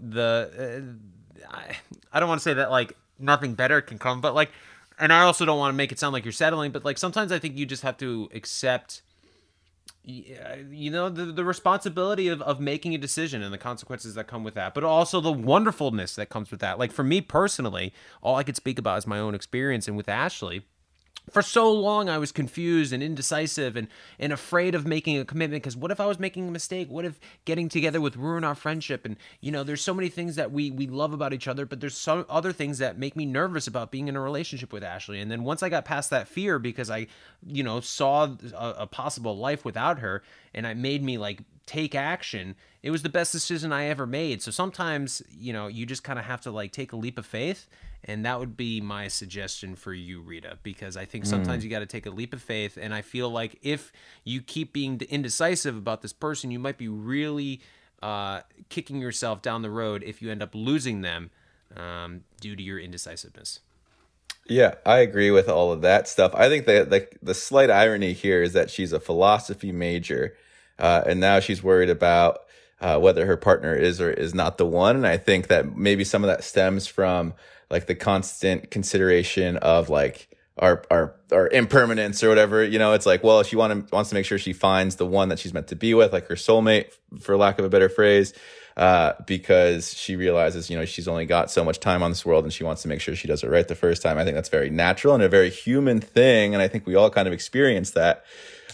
I don't want to say that, like, nothing better can come, but, like, and I also don't want to make it sound like you're settling, but, like, sometimes I think you just have to accept, you know, the responsibility of making a decision and the consequences that come with that, but also the wonderfulness that comes with that. Like, for me personally, all I could speak about is my own experience, and with Ashley, for so long I was confused and indecisive and afraid of making a commitment, because what if I was making a mistake? What if getting together would ruin our friendship? And, you know, there's so many things that we love about each other, but there's some other things that make me nervous about being in a relationship with Ashley. And then once I got past that fear, because I, you know, saw a possible life without her, and it made me, like, take action, it was the best decision I ever made. So sometimes, you know, you just kind of have to, like, take a leap of faith. And that would be my suggestion for you, Rita, because I think sometimes you got to take a leap of faith. And I feel like if you keep being indecisive about this person, you might be really kicking yourself down the road if you end up losing them due to your indecisiveness. Yeah, I agree with all of that stuff. I think that the slight irony here is that she's a philosophy major, and now she's worried about whether her partner is or is not the one. And I think that maybe some of that stems from, like, the constant consideration of, like, our impermanence or whatever. You know, it's like, well, she wants to make sure she finds the one that she's meant to be with, like her soulmate, for lack of a better phrase, because she realizes, you know, she's only got so much time on this world, and she wants to make sure she does it right the first time. I think that's very natural and a very human thing, and I think we all kind of experience that.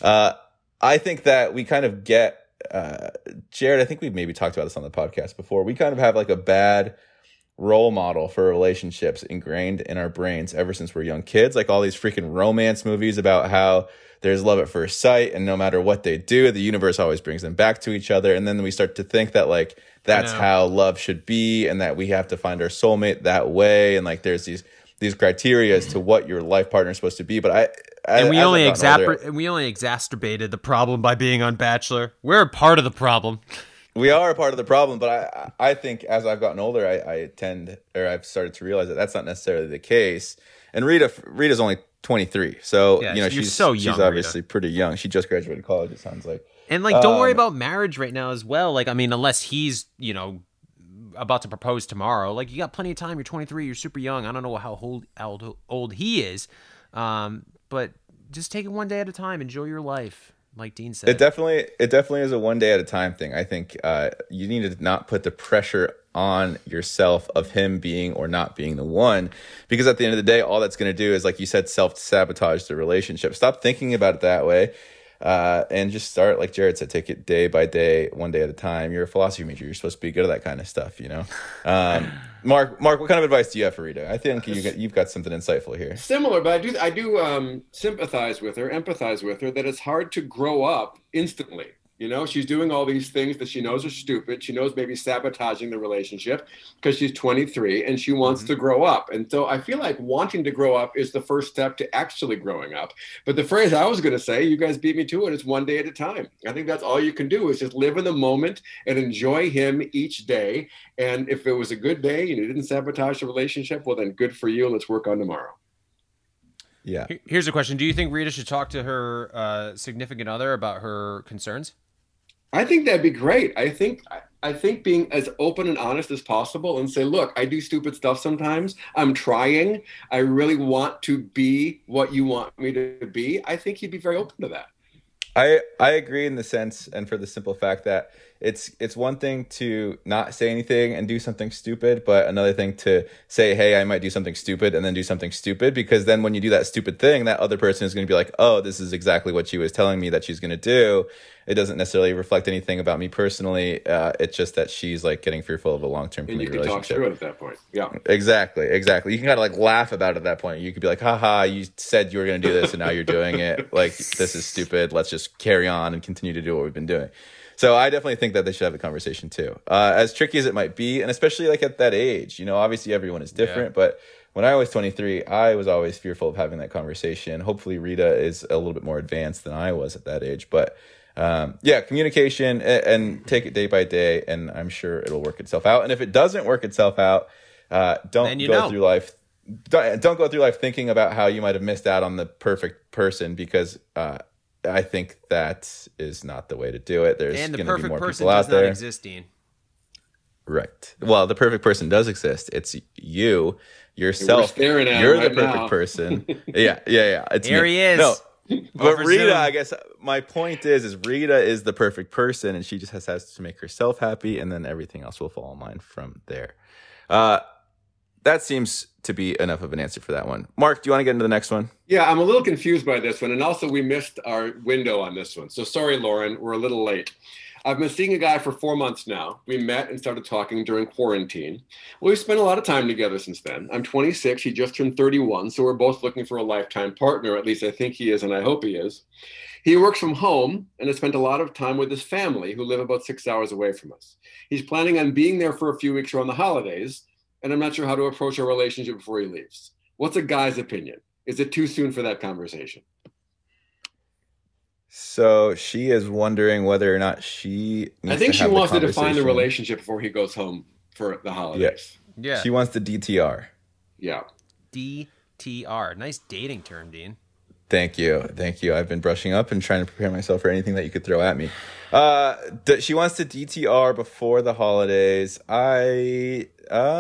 I think that we kind of get, Jared, I think we've maybe talked about this on the podcast before. We kind of have, like, a bad role model for relationships ingrained in our brains ever since we're young kids. Like all these freaking romance movies about how there's love at first sight, and no matter what they do, the universe always brings them back to each other. And then we start to think that, like, that's how love should be, and that we have to find our soulmate that way. And, like, there's these criteria as to what your life partner is supposed to be. But we only exacerbated the problem by being on Bachelor. We're a part of the problem. We are a part of the problem, but I think as I've gotten older, I've started to realize that that's not necessarily the case. And Rita's only 23, so you know, she's so young. She's obviously pretty young. She just graduated college, it sounds like. And, like, don't worry about marriage right now as well. Like, I mean, unless he's, you know, about to propose tomorrow, like, you got plenty of time. You're 23. You're super young. I don't know how old he is, but just take it one day at a time. Enjoy your life. Like Dean said, it definitely is a one day at a time thing. I think you need to not put the pressure on yourself of him being or not being the one, because at the end of the day, all that's going to do is, like you said, self-sabotage the relationship. Stop thinking about it that way, and just start, like Jared said, take it day by day, one day at a time. You're a philosophy major. You're supposed to be good at that kind of stuff, you know? Mark, what kind of advice do you have for Rita? I think you've got something insightful here. Similar, but I do sympathize with her, empathize with her, that it's hard to grow up instantly. You know, she's doing all these things that she knows are stupid. She knows maybe sabotaging the relationship because she's 23 and she wants to grow up. And so I feel like wanting to grow up is the first step to actually growing up. But the phrase I was going to say, you guys beat me to it, is one day at a time. I think that's all you can do, is just live in the moment and enjoy him each day. And if it was a good day and you didn't sabotage the relationship, well, then good for you. Let's work on tomorrow. Yeah. Here's a question. Do you think Rita should talk to her significant other about her concerns? I think that'd be great. I think being as open and honest as possible and say, look, I do stupid stuff sometimes. I'm trying. I really want to be what you want me to be. I think he'd be very open to that. I agree in the sense, and for the simple fact that it's one thing to not say anything and do something stupid, but another thing to say, hey, I might do something stupid, and then do something stupid, because then when you do that stupid thing, that other person is going to be like, oh, this is exactly what she was telling me that she's going to do. It doesn't necessarily reflect anything about me personally. It's just that she's, like, getting fearful of a long-term committed relationship. And you can talk through it at that point. Yeah. Exactly. You can kind of, like, laugh about it at that point. You could be like, haha, you said you were going to do this and now you're doing it. Like, this is stupid. Let's just carry on and continue to do what we've been doing. So I definitely think that they should have the conversation too. As tricky as it might be, and especially like at that age, obviously everyone is different, but when I was 23, I was always fearful of having that conversation. Hopefully Rita is a little bit more advanced than I was at that age, but communication and take it day by day, and I'm sure it'll work itself out. And if it doesn't work itself out, don't go through life thinking about how you might have missed out on the perfect person, because I think that is not the way to do it. There's going to be more people out there. Not exist, Dean. Right. Well, the perfect person does exist. It's you, yourself. You're the perfect person. Yeah. It's Here he is. No, but Rita, Zoom. I guess my point is Rita is the perfect person, and she just has to make herself happy, and then everything else will fall in line from there. That seems to be enough of an answer for that one. Mark, do you want to get into the next one? Yeah, I'm a little confused by this one. And also, we missed our window on this one. So sorry, Lauren, we're a little late. I've been seeing a guy for 4 months now. We met and started talking during quarantine. Well, we've spent a lot of time together since then. I'm 26. He just turned 31. So we're both looking for a lifetime partner. At least I think he is, and I hope he is. He works from home and has spent a lot of time with his family, who live about 6 hours away from us. He's planning on being there for a few weeks around the holidays, and I'm not sure how to approach our relationship before he leaves. What's a guy's opinion? Is it too soon for that conversation? So she is wondering whether or not she needs I think to she have wants the to define the conversation. relationship before he goes home for the holidays. Yeah. She wants the DTR. Yeah. DTR. Nice dating term, Dean. Thank you. I've been brushing up and trying to prepare myself for anything that you could throw at me. She wants to DTR before the holidays. I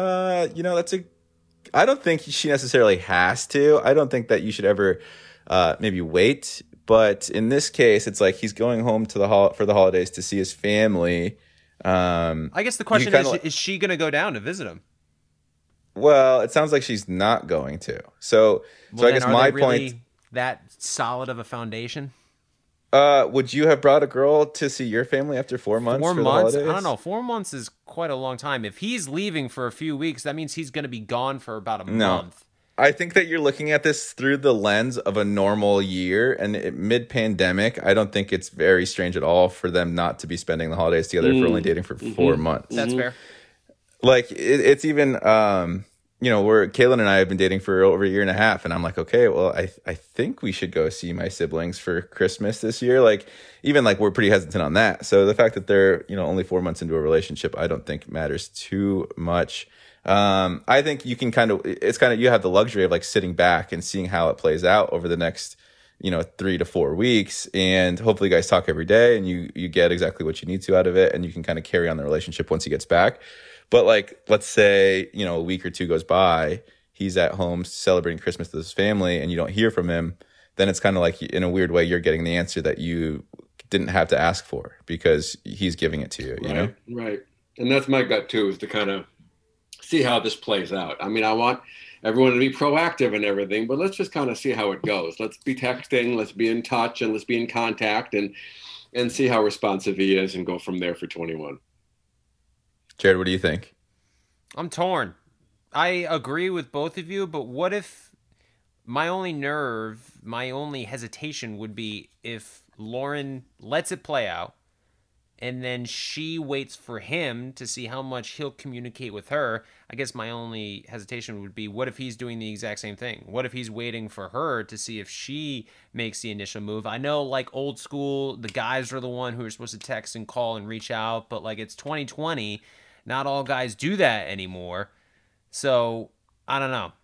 don't think she necessarily has to. I don't think that you should ever maybe wait. But in this case, it's like he's going home to for the holidays to see his family. I guess the question is she going to go down to visit him? Well, it sounds like she's not going to. So I guess my point. That solid of a foundation? Would you have brought a girl to see your family after 4 months? 4 for months? The I holidays? don't know. 4 months is quite a long time. If he's leaving for a few weeks, that means he's going to be gone for about a month. I think that you're looking at this through the lens of a normal year, and mid-pandemic, I don't think it's very strange at all for them not to be spending the holidays together if we're only dating for 4 months. That's fair. Like, it's even, where Kaylin and I have been dating for over a year and a half, and I'm like, okay, well, I think we should go see my siblings for Christmas this year. Like, even like we're pretty hesitant on that. So the fact that they're, only 4 months into a relationship, I don't think matters too much. I think you can you have the luxury of like sitting back and seeing how it plays out over the next, 3 to 4 weeks. And hopefully you guys talk every day and you get exactly what you need to out of it. And you can kind of carry on the relationship once he gets back. But like, let's say, a week or two goes by, he's at home celebrating Christmas with his family and you don't hear from him. Then it's kind of like, in a weird way, you're getting the answer that you didn't have to ask for because he's giving it to you, you know? Right. And that's my gut too, is to kind of see how this plays out. I mean, I want everyone to be proactive and everything, but let's just kind of see how it goes. Let's be texting, let's be in touch, and let's be in contact and see how responsive he is and go from there for 21. Jared, what do you think? I'm torn. I agree with both of you, but what if my only hesitation would be if Lauren lets it play out and then she waits for him to see how much he'll communicate with her. I guess my only hesitation would be, what if he's doing the exact same thing? What if he's waiting for her to see if she makes the initial move? I know, like, old school, the guys are the one who are supposed to text and call and reach out, but like, it's 2020. Not all guys do that anymore. So I don't know.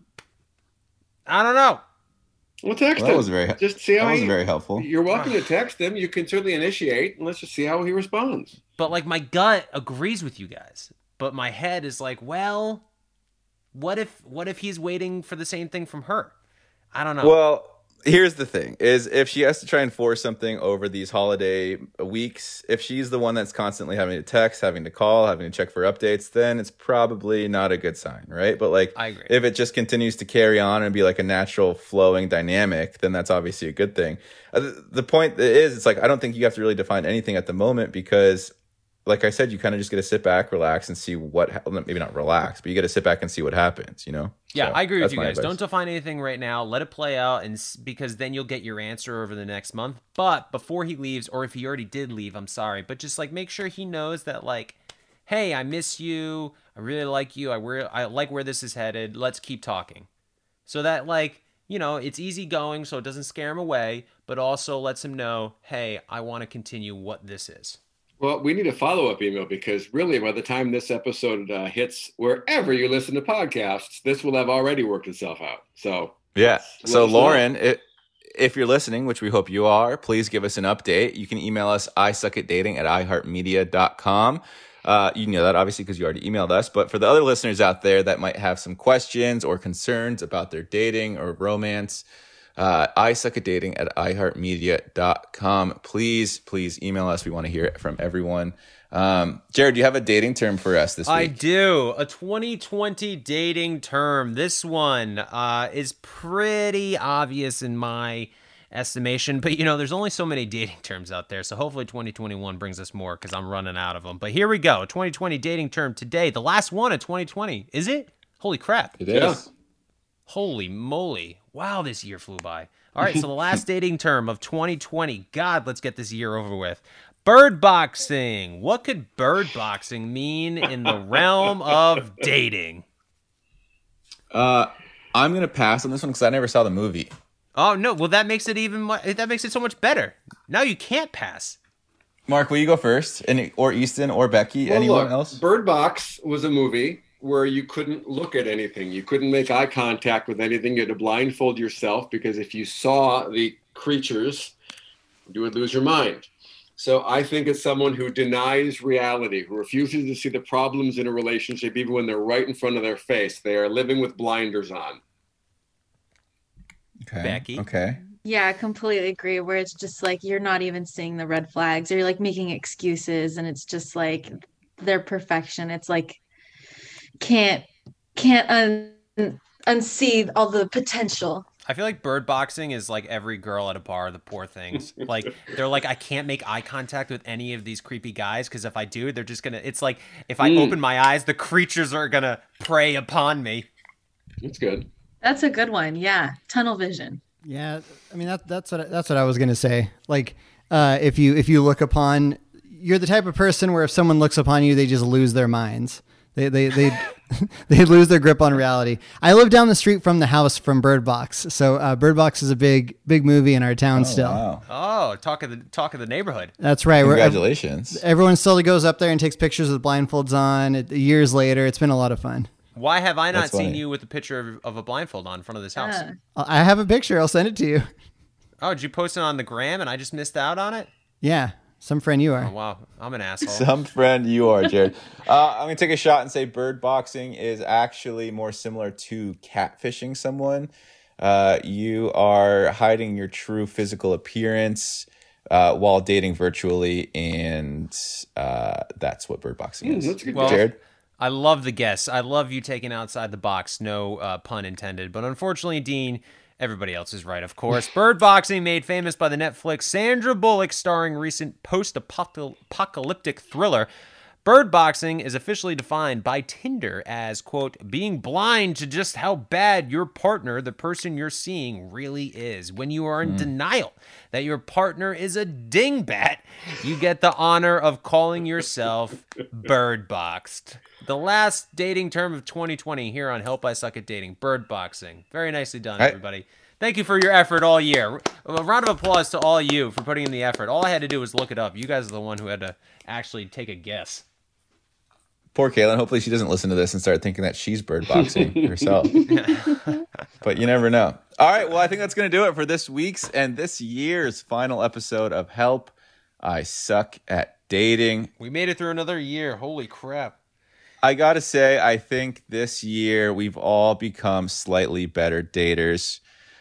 Well, text him. That was very helpful. You're welcome to text him. You can certainly initiate, and let's just see how he responds. But like, my gut agrees with you guys, but my head is like, well, what if he's waiting for the same thing from her? I don't know. Well, here's the thing: is if she has to try and force something over these holiday weeks, if she's the one that's constantly having to text, having to call, having to check for updates, then it's probably not a good sign, right? But like, I agree. If it just continues to carry on and be like a natural flowing dynamic, then that's obviously a good thing. The point is, it's like, I don't think you have to really define anything at the moment, because like I said, you kind of just got to sit back, relax, and see maybe not relax, but you got to sit back and see what happens, you know? Yeah, So, I agree with that's you my guys. advice. Don't define anything right now. Let it play out, because then you'll get your answer over the next month. But before he leaves, or if he already did leave, I'm sorry, but just like make sure he knows that, like, hey, I miss you. I really like you. I like where this is headed. Let's keep talking. So that, like, you know, it's easy going, so it doesn't scare him away, but also lets him know, hey, I want to continue what this is. Well, we need a follow-up email because really by the time this episode hits wherever you listen to podcasts, this will have already worked itself out. So yeah. So let us Lauren, if you're listening, which we hope you are, please give us an update. You can email us isuckatdating@iheartmedia.com. You know that obviously because you already emailed us, but for the other listeners out there that might have some questions or concerns about their dating or romance, isuckatdating@iheartmedia.com. Please email us. We want to hear it from everyone. Jared, do you have a dating term for us this week? I do. A 2020 dating term. This one is pretty obvious in my estimation, but you know, there's only so many dating terms out there, so hopefully 2021 brings us more because I'm running out of them. But here we go. 2020 dating term today. The last one of 2020. Is it? Holy crap. It is. Holy moly. Wow, this year flew by. All right, so the last dating term of 2020. God, let's get this year over with. Bird boxing. What could bird boxing mean in the realm of dating? I'm going to pass on this one because I never saw the movie. Oh, no. Well, that makes it so much better. Now you can't pass. Mark, will you go first? Or Easton or Becky? Well, anyone look, else? Bird Box was a movie where you couldn't look at anything. You couldn't make eye contact with anything. You had to blindfold yourself because if you saw the creatures, you would lose your mind. So I think it's someone who denies reality, who refuses to see the problems in a relationship even when they're right in front of their face. They are living with blinders on. Okay. Becky? Okay. Yeah, I completely agree. Where it's just like you're not even seeing the red flags. You're like making excuses, and it's just like their perfection. It's like can't unsee all the potential. I feel like bird boxing is like every girl at a bar, the poor things. Like, they're like, I can't make eye contact with any of these creepy guys because if I do, they're just going to, it's like, if I open my eyes, the creatures are going to prey upon me. That's good. That's a good one. Yeah. Tunnel vision. Yeah. I mean, that's what I was going to say. Like, if you look upon, you're the type of person where if someone looks upon you, they just lose their minds. They they lose their grip on reality. I live down the street from the house from Bird Box, so Bird Box is a big movie in our town still. Wow. Oh, talk of the neighborhood. That's right. Congratulations. Everyone still goes up there and takes pictures with blindfolds on. Years later, it's been a lot of fun. Why have I not That's seen funny. you with a picture of a blindfold on in front of this house? I have a picture. I'll send it to you. Oh, did you post it on the gram and I just missed out on it? Yeah, some friend you are. Oh, wow. I'm an asshole. Some friend you are, Jared. I'm going to take a shot and say bird boxing is actually more similar to catfishing someone. You are hiding your true physical appearance while dating virtually, and that's what bird boxing is. That's a good Well, Jared? I love the guess. I love you taking outside the box. No pun intended. But unfortunately, Dean, everybody else is right, of course. Bird boxing, made famous by the Netflix Sandra Bullock starring recent post-apocalyptic thriller. Bird boxing is officially defined by Tinder as, quote, being blind to just how bad your partner, the person you're seeing, really is. When you are in denial that your partner is a dingbat, you get the honor of calling yourself bird boxed. The last dating term of 2020 here on Help I Suck at Dating, bird boxing. Very nicely done, everybody. Thank you for your effort all year. A round of applause to all you for putting in the effort. All I had to do was look it up. You guys are the one who had to actually take a guess. Poor Kaylin. Hopefully she doesn't listen to this and start thinking that she's bird boxing herself. But you never know. All right. Well, I think that's going to do it for this week's and this year's final episode of Help I Suck at Dating. We made it through another year. Holy crap. I got to say, I think this year we've all become slightly better daters.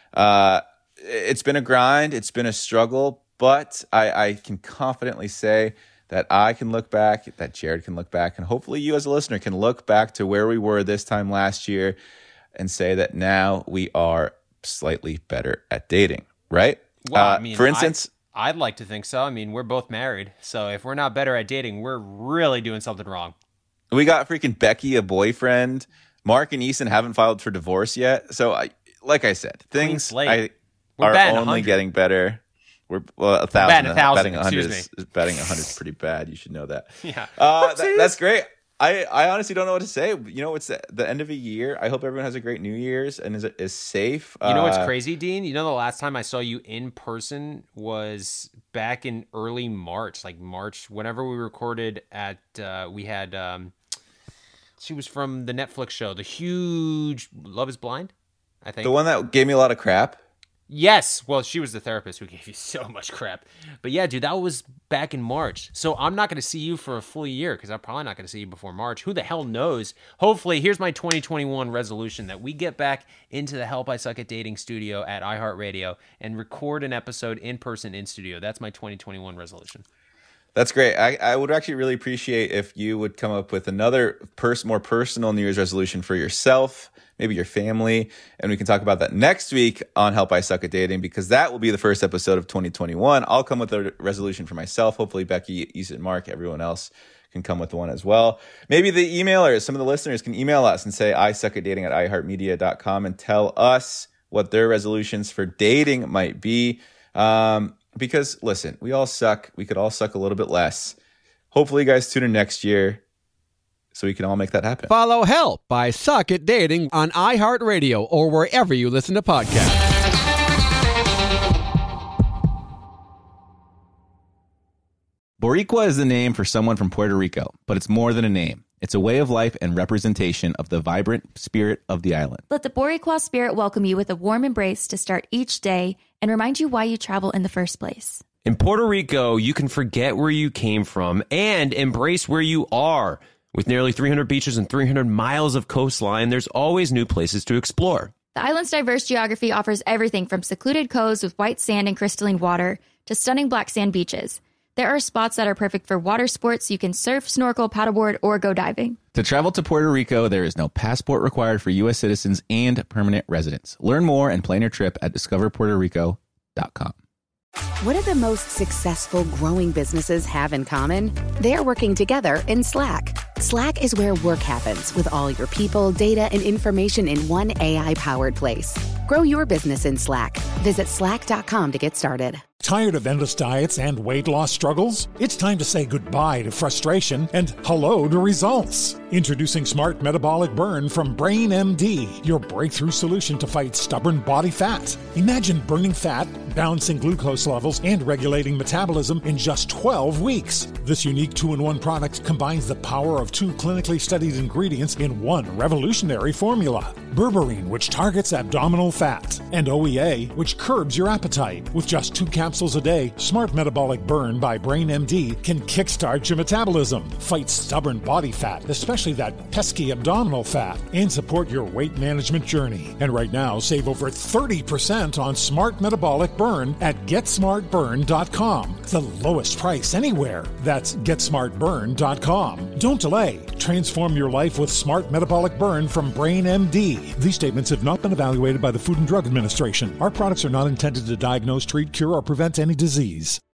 It's been a grind. It's been a struggle. But I can confidently say that I can look back, that Jared can look back, and hopefully you as a listener can look back to where we were this time last year and say that now we are slightly better at dating, right? Well, I mean, for instance, I'd like to think so. I mean, we're both married, so if we're not better at dating, we're really doing something wrong. We got freaking Becky a boyfriend. Mark and Eason haven't filed for divorce yet. So, like I said, things are only getting better. We're 1,000. Batting 100 is pretty bad. You should know that. Yeah, that's great. I honestly don't know what to say. You know, it's the end of a year. I hope everyone has a great New Year's and is safe. You know what's crazy, Dean? You know, the last time I saw you in person was back in early March, like March, whenever we recorded at, we had, she was from the Netflix show, the huge Love is Blind, I think. The one that gave me a lot of crap? Yes. Well, she was the therapist who gave you so much crap. But yeah, dude, that was back in March. So I'm not going to see you for a full year because I'm probably not going to see you before March. Who the hell knows? Hopefully, here's my 2021 resolution that we get back into the Help I Suck at Dating studio at iHeartRadio and record an episode in person in studio. That's my 2021 resolution. That's great. I would actually really appreciate if you would come up with another more personal New Year's resolution for yourself, maybe your family, and we can talk about that next week on Help I Suck at Dating, because that will be the first episode of 2021. I'll come with a resolution for myself. Hopefully Becky, Eason, Mark, everyone else can come with one as well. Maybe the emailers, some of the listeners can email us and say isuckatdating@iheartmedia.com and tell us what their resolutions for dating might be. Because, listen, we all suck. We could all suck a little bit less. Hopefully, you guys tune in next year so we can all make that happen. Follow Help I Suck at Dating on iHeartRadio or wherever you listen to podcasts. Boricua is the name for someone from Puerto Rico, but it's more than a name. It's a way of life and representation of the vibrant spirit of the island. Let the Boricua spirit welcome you with a warm embrace to start each day and remind you why you travel in the first place. In Puerto Rico, you can forget where you came from and embrace where you are. With nearly 300 beaches and 300 miles of coastline, there's always new places to explore. The island's diverse geography offers everything from secluded coves with white sand and crystalline water to stunning black sand beaches. There are spots that are perfect for water sports. You can surf, snorkel, paddleboard, or go diving. To travel to Puerto Rico, there is no passport required for U.S. citizens and permanent residents. Learn more and plan your trip at discoverpuertorico.com. What do the most successful growing businesses have in common? They're working together in Slack. Slack is where work happens with all your people, data, and information in one AI-powered place. Grow your business in Slack. Visit slack.com to get started. Tired of endless diets and weight loss struggles? It's time to say goodbye to frustration and hello to results. Introducing Smart Metabolic Burn from Brain MD, your breakthrough solution to fight stubborn body fat. Imagine burning fat, balancing glucose levels, and regulating metabolism in just 12 weeks. This unique 2-in-1 product combines the power of 2 clinically studied ingredients in one revolutionary formula. Berberine, which targets abdominal fat, and OEA, which curbs your appetite. With just 2 capsules a day, Smart Metabolic Burn by Brain MD can kickstart your metabolism, fight stubborn body fat, especially that pesky abdominal fat, and support your weight management journey. And right now, save over 30% on Smart Metabolic Burn at GetSmartBurn.com. The lowest price anywhere. That's GetSmartBurn.com. Don't delay. Transform your life with Smart Metabolic Burn from Brain MD. These statements have not been evaluated by the Food and Drug Administration. Our products are not intended to diagnose, treat, cure, or prevent any disease.